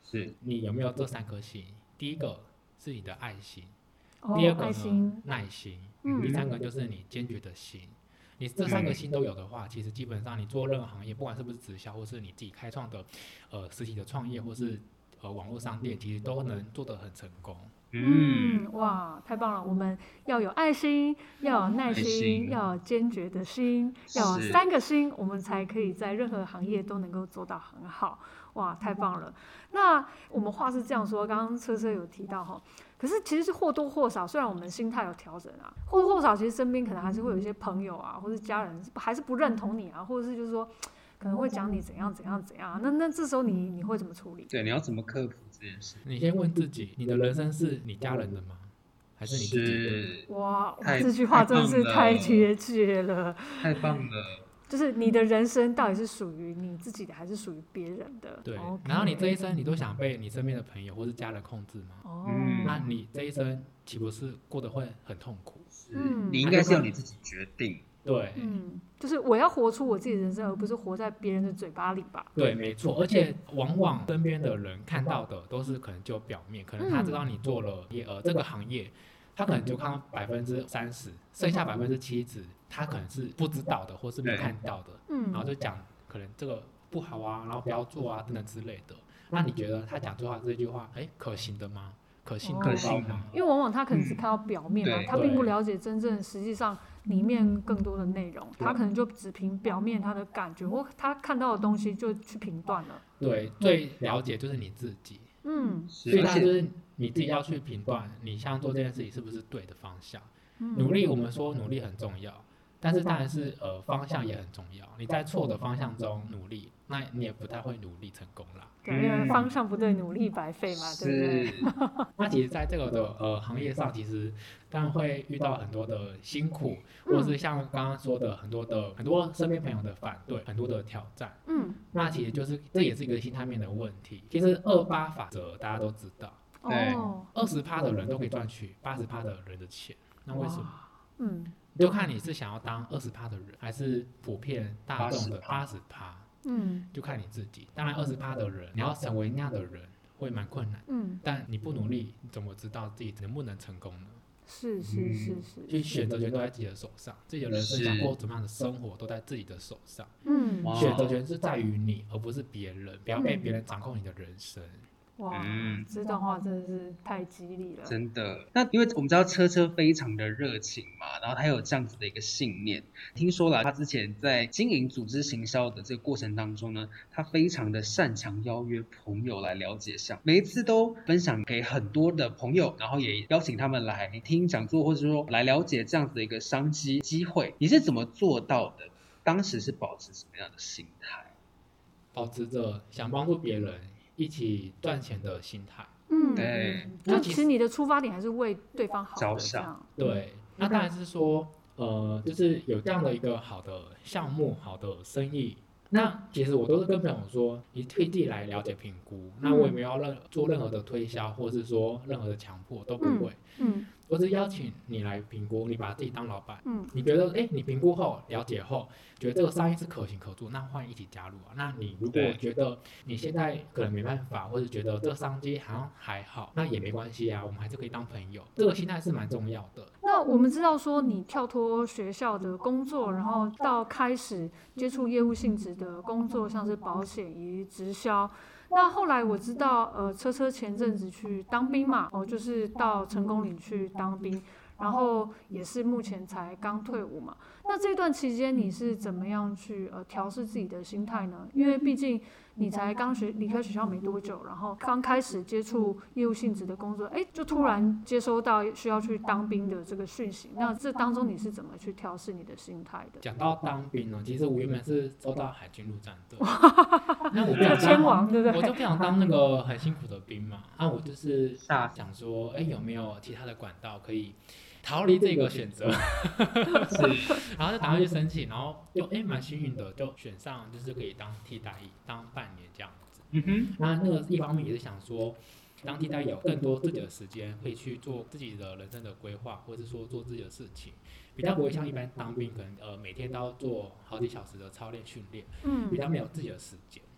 是你有没有这三颗心？第一个是你的爱心， 哦， 第二个爱心呢耐心， 嗯第三个就是你坚决的心。你这三个心都有的话，其实基本上你做任何行业，不管是不是直销，或是你自己开创的呃实体的创业，或是呃网络商店，其实都能做得很成功。 嗯，哇，太棒了！我们要有爱心，要有耐心， 心要有坚决的心，要有是三个心，我们才可以在任何行业都能够做到很好。哇，太棒了！那我们话是这样说，刚刚车车有提到哈，可是其实是或多或少，虽然我们心态有调整啊，或多或少其实身边可能还是会有一些朋友啊，或是家人还是不认同你啊，或者是就是说可能会讲你怎样怎样怎样，那那这时候你你会怎么处理？ 对，你要怎么克服这件事？ 你先问自己，你的人生是你家人的吗？还是你自己的？ 是哇， 太这句话真的是太棒了太贴切了。 太棒了。 就是你的人生到底是属于你自己的，还是属于别人的？ 对 OK 然后你这一生你都想被你身边的朋友或是家人控制吗？ 哦， 嗯那你这一生岂不是过得会很痛苦？ 是嗯你应该是由你自己决定。 对， 嗯，就是我要活出我自己的人生，而不是活在别人的嘴巴里吧？ 对，没错，而且往往身边的人看到的都是可能就表面，可能他知道你做了业呃这个行业，他可能就看到百分之三十，剩下百分之七十他可能是不知道的或是没看到的，然后嗯， 就讲可能这个不好啊，然后不要做啊等等之类的。那你觉得他讲这话这句话，哎，可行的吗？可信可可靠信吗？ 因为往往他可能只看到表面嘛， 嗯对他并不了解真正实际上里面更多的内容， 对他可能就只凭表面他的感觉或他看到的东西就去评断了。 对，最了解就是你自己， 嗯所是，而且以他就是你自己要去评断你现在做这件事情是不是对的方向。 嗯， 努力，我们说努力很重要，但是当然是呃方向也很重要。你在错的方向中努力，那你也不太会努力成功啦。 对，因为方向不对，努力白费嘛，对不对？ 是那其实，在这个的呃行业上，其实当然会遇到很多的辛苦，或者是像刚刚说的很多的很多身边朋友的反对，很多的挑战。 嗯， 那其实就是这也是一个心态面的问题。其实二八法则大家都知道， 对哦， 二十趴的人都可以赚取八十趴的人的钱，那为什么？ 嗯就看你是想要当二十趴的人，还是普遍大众的八十趴。 嗯就看你自己。当然，二十趴的人，你要成为那样的人会蛮困难， 嗯， 但你不努力，你怎么知道自己能不能成功呢？ 是是是是， 所以选择权都在自己的手上，自己的人生是想过怎么样的生活都在自己的手上。 嗯哇选择权是在于你，而不是别人，不要被别人掌控你的人生。 哇， 嗯这段话真的是太激励了。 真的。那因为我们知道车车非常的热情嘛，然后他有这样子的一个信念。听说了，他之前在经营组织行销的这个过程当中呢，他非常的擅长邀约朋友来了解项，每一次都分享给很多的朋友，然后也邀请他们来听讲座，或者说来了解这样子的一个商机机会。你是怎么做到的？当时是保持什么样的心态？ 保持着想帮助别人一起赚钱的心态。 嗯， 对嗯那其就其实你的出发点还是为对方好着的，这样想。 对，那当然是说，呃，就是有这样的一个好的项目、好的生意。那其实我都是跟朋友说，你可以自己来了解评估。那我也没有要任做任何的推销，或是说任何的强迫，都不会。 嗯我只是邀请你来评估，你把自己当老板。 嗯你觉得，哎，你评估后、了解后，觉得这个商业是可行可做，那欢迎一起加入啊。那你如果对觉得你现在可能没办法，或者觉得这个商机好像还好，那也没关系啊，我们还是可以当朋友。这个心态是蛮重要的。 那我们知道说，你跳脱学校的工作，然后到开始接触业务性质的工作，像是保险以及直销。那后来我知道，呃，车车前阵子去当兵嘛，哦，就是到成功岭去当兵，然后也是目前才刚退伍嘛。那这段期间你是怎么样去呃调试自己的心态呢？因为毕竟你才刚学离开学校没多久，然后刚开始接触业务性质的工作，哎，就突然接收到需要去当兵的这个讯息。那这当中你是怎么去调试你的心态的？ 讲到当兵呢，其实我原本是收到海军陆战队，那我不想千当， 王对不对？ 我就不想当那个很辛苦的兵嘛。啊，我就是下想说，哎，有没有其他的管道可以逃离这个选择？然后就打算去申请，然后就哎蛮幸运的，就选上，就是可以当替代役，当半年这样子。 嗯哼， 那那个一方面也是想说，当替代役有更多自己的时间，可以去做自己的人生的规划，或者是说做自己的事情，比较不会像一般当兵，可能呃每天都要做好几小时的操练训练， 嗯比较没有自己的时间。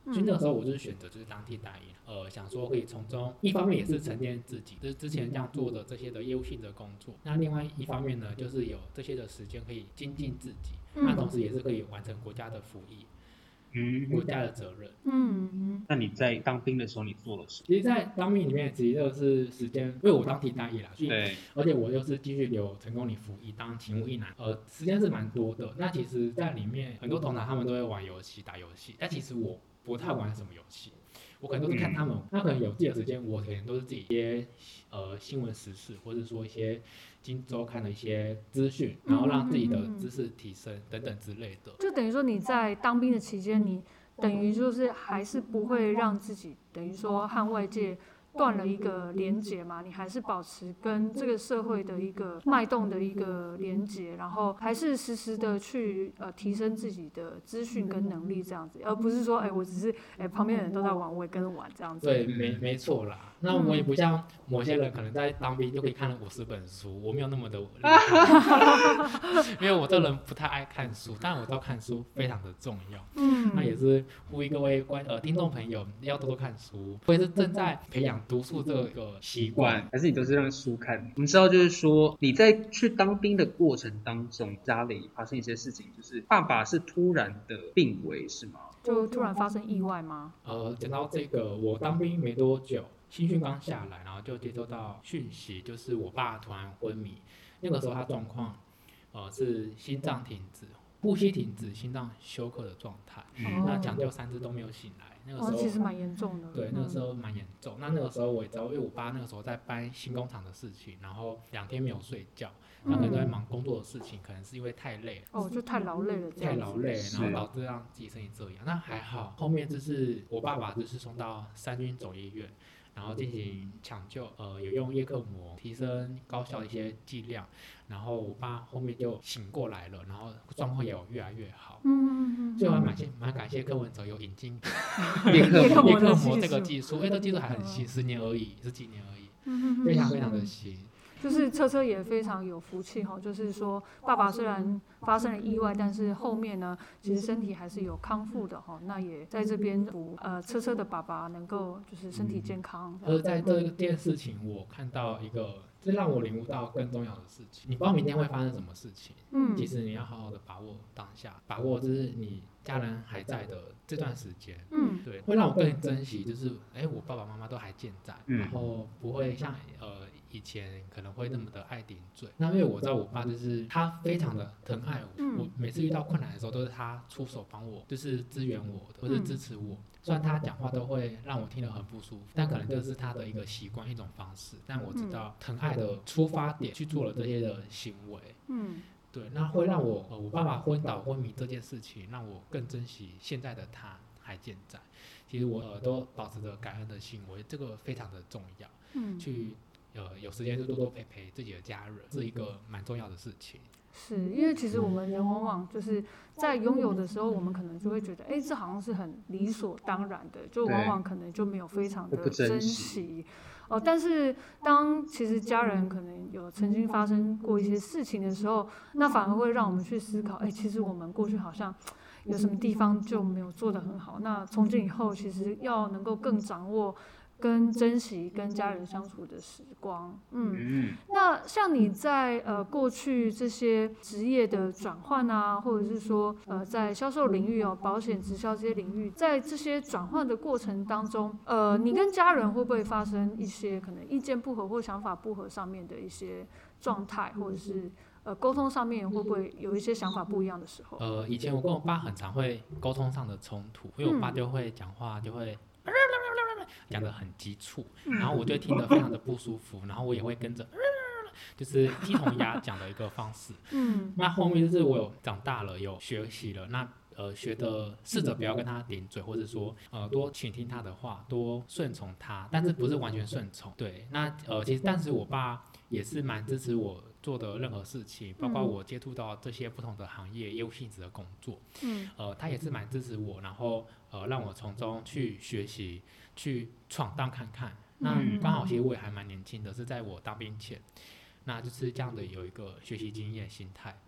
所以那个时候我就是选择就是当替代役，呃，想说可以从中一方面也是沉淀自己，就是之前这样做的这些的业务性的工作，那另外一方面呢，就是有这些的时间可以精进自己， 嗯那同时也是可以完成国家的服役。 嗯， 国家的责任。 嗯， 那你在当兵的时候你做了什么？ 其实，在当兵里面，其实就是时间，因为我当替代役啦，所以对， 而且我又是继续留成功里服役当勤务一男，呃，时间是蛮多的。那其实，在里面很多同行他们都会玩游戏、打游戏，但其实我不太玩什么游戏。我可能都是看他们，他可能有自己的时间，我可能都是自己一些呃新闻时事，或者说一些今周刊的一些资讯，然后让自己的知识提升等等之类的。 就等于说你在当兵的期间，你等于就是还是不会让自己等于说和外界断了一个连结嘛，你还是保持跟这个社会的一个脉动的一个连结，然后还是时时的去呃提升自己的资讯跟能力这样子，而不是说哎、欸、我只是哎、欸、旁边的人都在玩，我也跟着玩这样子。 对，没没错啦。那我也不像某些人可能在当兵就可以看了五十本书，我没有那么的厉害，因为我这人不太爱看书，但我知道看书非常的重要。嗯，那也是呼吁各位观呃听众朋友要多多看书，或者是正在培养读书这个习惯， 还是你都是让书看？我们知道就是说你在去当兵的过程当中，家里发生一些事情，就是爸爸是突然的病危是吗？ 就突然发生意外吗？ 呃，讲到这个，我当兵没多久，新训刚下来，然后就接收到讯息，就是我爸突然昏迷。那个时候他状况，呃，是心脏停止、呼吸停止、心脏休克的状态。嗯、那抢救三次都没有醒来。那个时候、 哦、其实蛮严重的。 对，那个时候蛮严重。那那个时候我也知道，因为我爸那个时候在搬新工厂的事情，然后两天没有睡觉。然后可能都在忙工作的事情，可能是因为太累了， 哦，就太劳累了， 太劳累，然后导致让自己身体这样。那还好，后面就是我爸爸就是送到三军总医院，然后进行抢救，呃，有用叶克膜提升高效的一些剂量，然后我爸后面就醒过来了，然后状况也有越来越好。嗯嗯嗯。所以我还蛮谢蛮感谢柯文哲有引进叶克膜叶克膜这个技术，因为这技术还很新，十年而已，十几年而已，非常非常的新。 就是车车也非常有福气哈，就是说爸爸虽然发生了意外，但是后面呢，其实身体还是有康复的哈。那也在这边祝呃车车的爸爸能够就是身体健康。 而在这件事情，我看到一个，这让我领悟到更重要的事情。你不知道明天会发生什么事情，嗯，其实你要好好的把握当下，把握就是你家人还在的这段时间，嗯，对，会让我更珍惜，就是哎、欸，我爸爸妈妈都还健在，嗯、然后不会像呃。以前可能会那么的爱顶嘴，那因为我知道我爸就是他非常的疼爱我，嗯、我每次遇到困难的时候都是他出手帮我，就是支援我的，或是支持我。虽然他讲话都会让我听得很不舒服，但可能这是他的一个习惯，一种方式。但我知道疼爱的出发点去做了这些的行为，嗯，对，那会让我呃我爸爸昏倒昏迷这件事情，让我更珍惜现在的他还健在。其实我呃都保持着感恩的心，我这个非常的重要，嗯，去。呃，有时间就多多陪陪自己的家人，是一个蛮重要的事情。 是因为其实我们人往往就是在拥有的时候，我们可能就会觉得，哎，这好像是很理所当然的，就往往可能就没有非常的珍惜。哦，但是当其实家人可能有曾经发生过一些事情的时候，那反而会让我们去思考，哎，其实我们过去好像有什么地方就没有做得很好。那从今以后，其实要能够更掌握。跟珍惜跟家人相处的时光，嗯，那像你在呃过去这些职业的转换啊，或者是说呃在销售领域哦，保险直销这些领域，在这些转换的过程当中，呃，你跟家人会不会发生一些可能意见不合或想法不合上面的一些状态，或者是呃沟通上面会不会有一些想法不一样的时候？ 呃，以前我跟我爸很常会沟通上的冲突，因为我爸就会讲话就会。讲得很急促，然后我就听得非常的不舒服，然后我也会跟着，就是鸡同鸭讲的一个方式。嗯，那后面就是我有长大了，有学习了，那呃学的试着不要跟他顶嘴，或者说呃多倾听他的话，多顺从他，但是不是完全顺从。对，那呃其实但是我爸也是蛮支持我做的任何事情，包括我接触到这些不同的行业业务性质的工作，嗯，呃他也是蛮支持我，然后呃让我从中去学习。去闯荡看看，那刚好其实我也还蛮年轻的，是在我当兵前，那就是这样的有一个学习经验心态，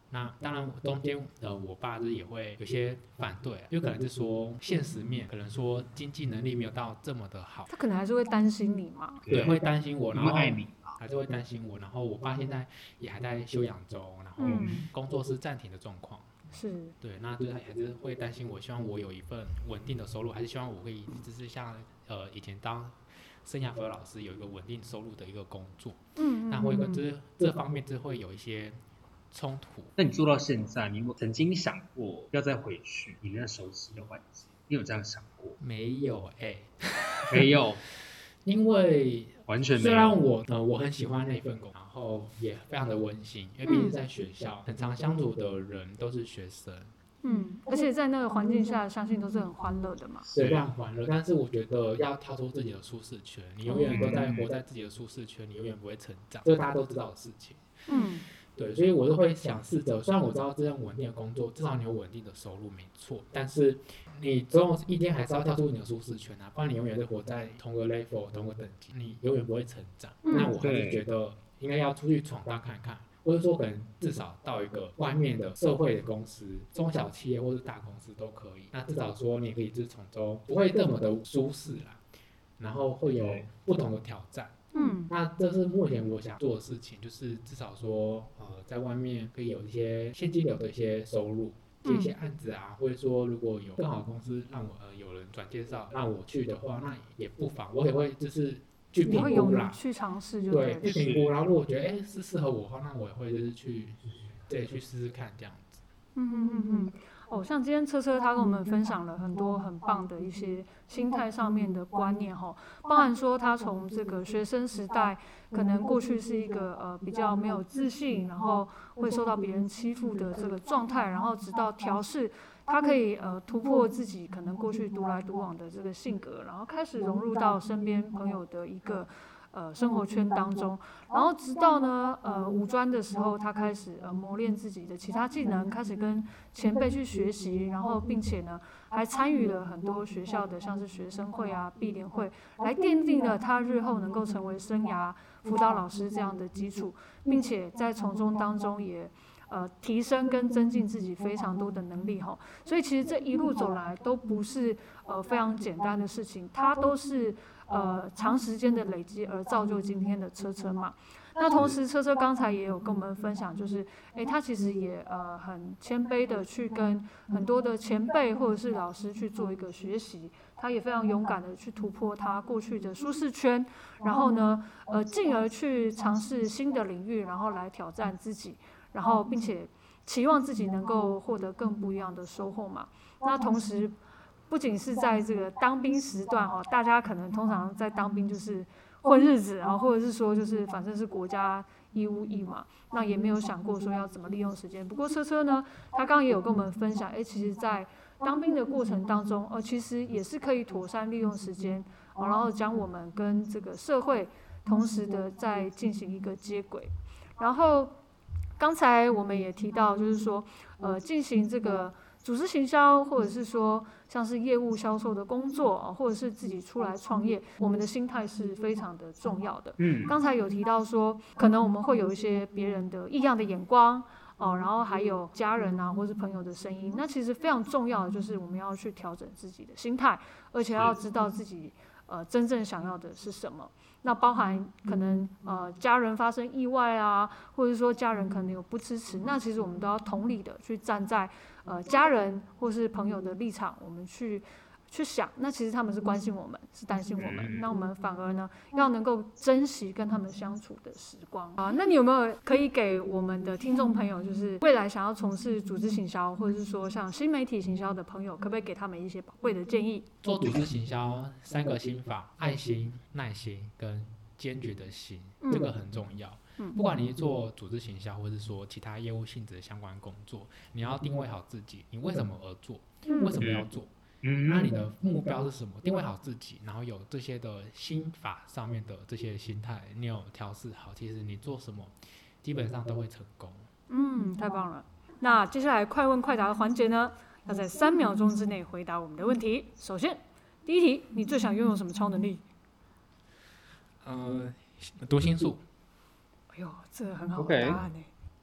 那当然，中间呃，我爸就是也会有些反对，就可能是说现实面，可能说经济能力没有到这么的好， 他可能还是会担心你嘛。 对，会担心我，然后爱你， 还是会担心我，然后我爸现在也还在休养中，然后嗯工作是暂停的状况。 是， 对，那就是还是会担心我，希望我有一份稳定的收入，还是希望我可以就是像呃以前当生涯辅导老师有一个稳定收入的一个工作， 嗯那会跟这这方面就会有一些冲突。 那你做到现在，你有曾经想过要再回去你那熟悉的环境？你有这样想过？ 没有哎、欸， 没有， 因为完全没有。 虽然我呃我很喜欢那份工，然后也非常的温馨，因为毕竟在学校，很常相处的人都是学生， 嗯，而且在那个环境下，相信都是很欢乐的嘛。 对，非常欢乐。但是我觉得要跳出自己的舒适圈，你永远都在活在自己的舒适圈，你永远不会成长，这是大家都知道的事情。 嗯， 对，所以我都会想试着，虽然我知道这样稳定的工作，至少你有稳定的收入没错，但是你总有一天还是要跳出你的舒适圈啊，不然你永远是活在同个 level 同个等级，你永远不会成长。 嗯那我还是觉得应该要出去闯荡看看，或者说可能至少到一个外面的社会的公司，中小企业或是大公司都可以。那至少说你可以就是从中不会那么的舒适啦，然后会有不同的挑战。 嗯， 那这是目前我想做的事情，就是至少说，呃，在外面可以有一些现金流的一些收入，接一些案子啊，或者说如果有更好的公司让我呃有人转介绍让我去的话，那也不妨，我也会就是去评你会勇于估啦， 去尝试，就对， 了去评估，然后如果觉得哎是适合我的话，那我也会就是去对去试试看这样子。 嗯嗯嗯嗯，哦，像今天车车他跟我们分享了很多很棒的一些心态上面的观念哈，包含说他从这个学生时代，可能过去是一个呃比较没有自信，然后会受到别人欺负的这个状态，然后直到调试，他可以呃突破自己可能过去独来独往的这个性格，然后开始融入到身边朋友的一个。呃，生活圈当中，然后直到呢，呃，五专的时候，他开始呃磨练自己的其他技能，开始跟前辈去学习，然后并且呢，还参与了很多学校的像是学生会啊、毕联会，来奠定了他日后能够成为生涯辅导老师这样的基础，并且在从中当中也。呃，提升跟增进自己非常多的能力哈，所以其实这一路走来都不是呃非常简单的事情，它都是呃长时间的累积而造就今天的车车嘛。那同时，车车刚才也有跟我们分享，就是诶，他其实也呃很谦卑的去跟很多的前辈或者是老师去做一个学习，他也非常勇敢的去突破他过去的舒适圈，然后呢，呃，进而去尝试新的领域，然后来挑战自己。然后，并且期望自己能够获得更不一样的收获嘛。那同时，不仅是在这个当兵时段哈，大家可能通常在当兵就是混日子啊，或者是说就是反正是国家义务役嘛，那也没有想过说要怎么利用时间。不过车车呢，他刚刚也有跟我们分享，哎，其实在当兵的过程当中，呃，其实也是可以妥善利用时间，然后将我们跟这个社会同时的在进行一个接轨，然后。刚才我们也提到，就是说，呃，进行这个组织行销，或者是说像是业务销售的工作，或者是自己出来创业，我们的心态是非常的重要的。 嗯， 刚才有提到说，可能我们会有一些别人的异样的眼光，哦，然后还有家人啊，或是朋友的声音。那其实非常重要的就是我们要去调整自己的心态，而且要知道自己呃真正想要的是什么。那包含可能呃家人发生意外啊，或者说家人可能有不支持，那其实我们都要同理的去站在呃家人或是朋友的立场，我们去去想，那其实他们是关心我们，是担心我们，那我们反而呢要能够珍惜跟他们相处的时光啊。那你有没有可以给我们的听众朋友，就是未来想要从事组织行销，或者是说像新媒体行销的朋友，可不可以给他们一些宝贵的建议？ 做组织行销三个心法：爱心、耐心跟坚决的心，这个很重要。 嗯、 不管你是做组织行销，或是说其他业务性质的相关工作，你要定位好自己，你为什么而做，为什么要做。 嗯， 那你的目标是什么？定位好自己，然后有这些的心法上面的这些心态，你有调试好，其实你做什么基本上都会成功。 嗯，太棒了。那接下来快问快答的环节呢，要在三秒钟之内回答我们的问题。首先，第一题，你最想拥有什么超能力？ 呃，读心术。 哎呦，这个很好的答案呢。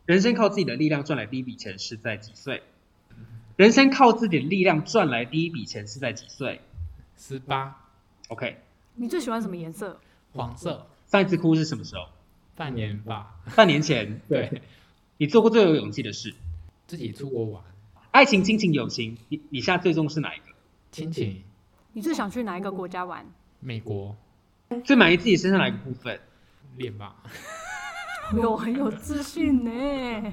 人生靠自己的力量赚来第一笔钱是在几岁？人生靠自己的力量赚来第一笔钱是在几岁？ 十八。 OK。 你最喜欢什么颜色？ 黄色。 上一次哭是什么时候？ 半年吧。 半年前。 对。 你做过最有勇气的事？ 自己出国玩。 爱情、亲情、友情，你你现在最重视哪一个？ 亲情。 你最想去哪一个国家玩？ 美国。 最满意自己身上哪一个部分？ 脸吧。 有很有自信呢。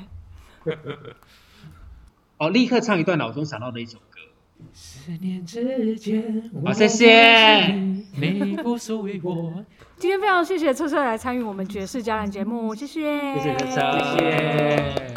哦，立刻唱一段脑中想到的一首歌。 十年之前， 好，谢谢。 你不属于我。 今天非常谢谢车车来参与我们爵士家人节目，谢谢。 谢谢车车， 谢谢。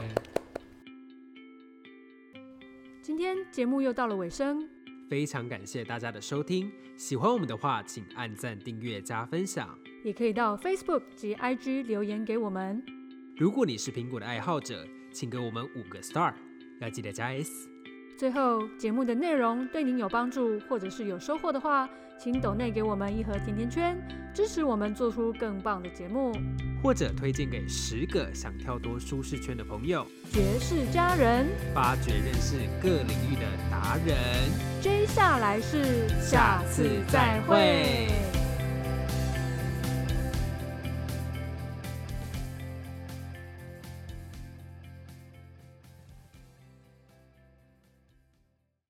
今天节目又到了尾声， 非常感谢大家的收听。喜欢我们的话，请按赞、订阅、加分享。 也可以到 Facebook 及 I G 留言给我们。 如果你是苹果的爱好者，请给我们五个 star， 要记得加 S。 最后，节目的内容对您有帮助，或者是有收获的话，请抖内给我们一盒甜甜圈，支持我们做出更棒的节目， 或者推荐给十个想跳脱舒适圈的朋友。 爵士家人， 发掘认识各领域的达人。 接下来是下次再会。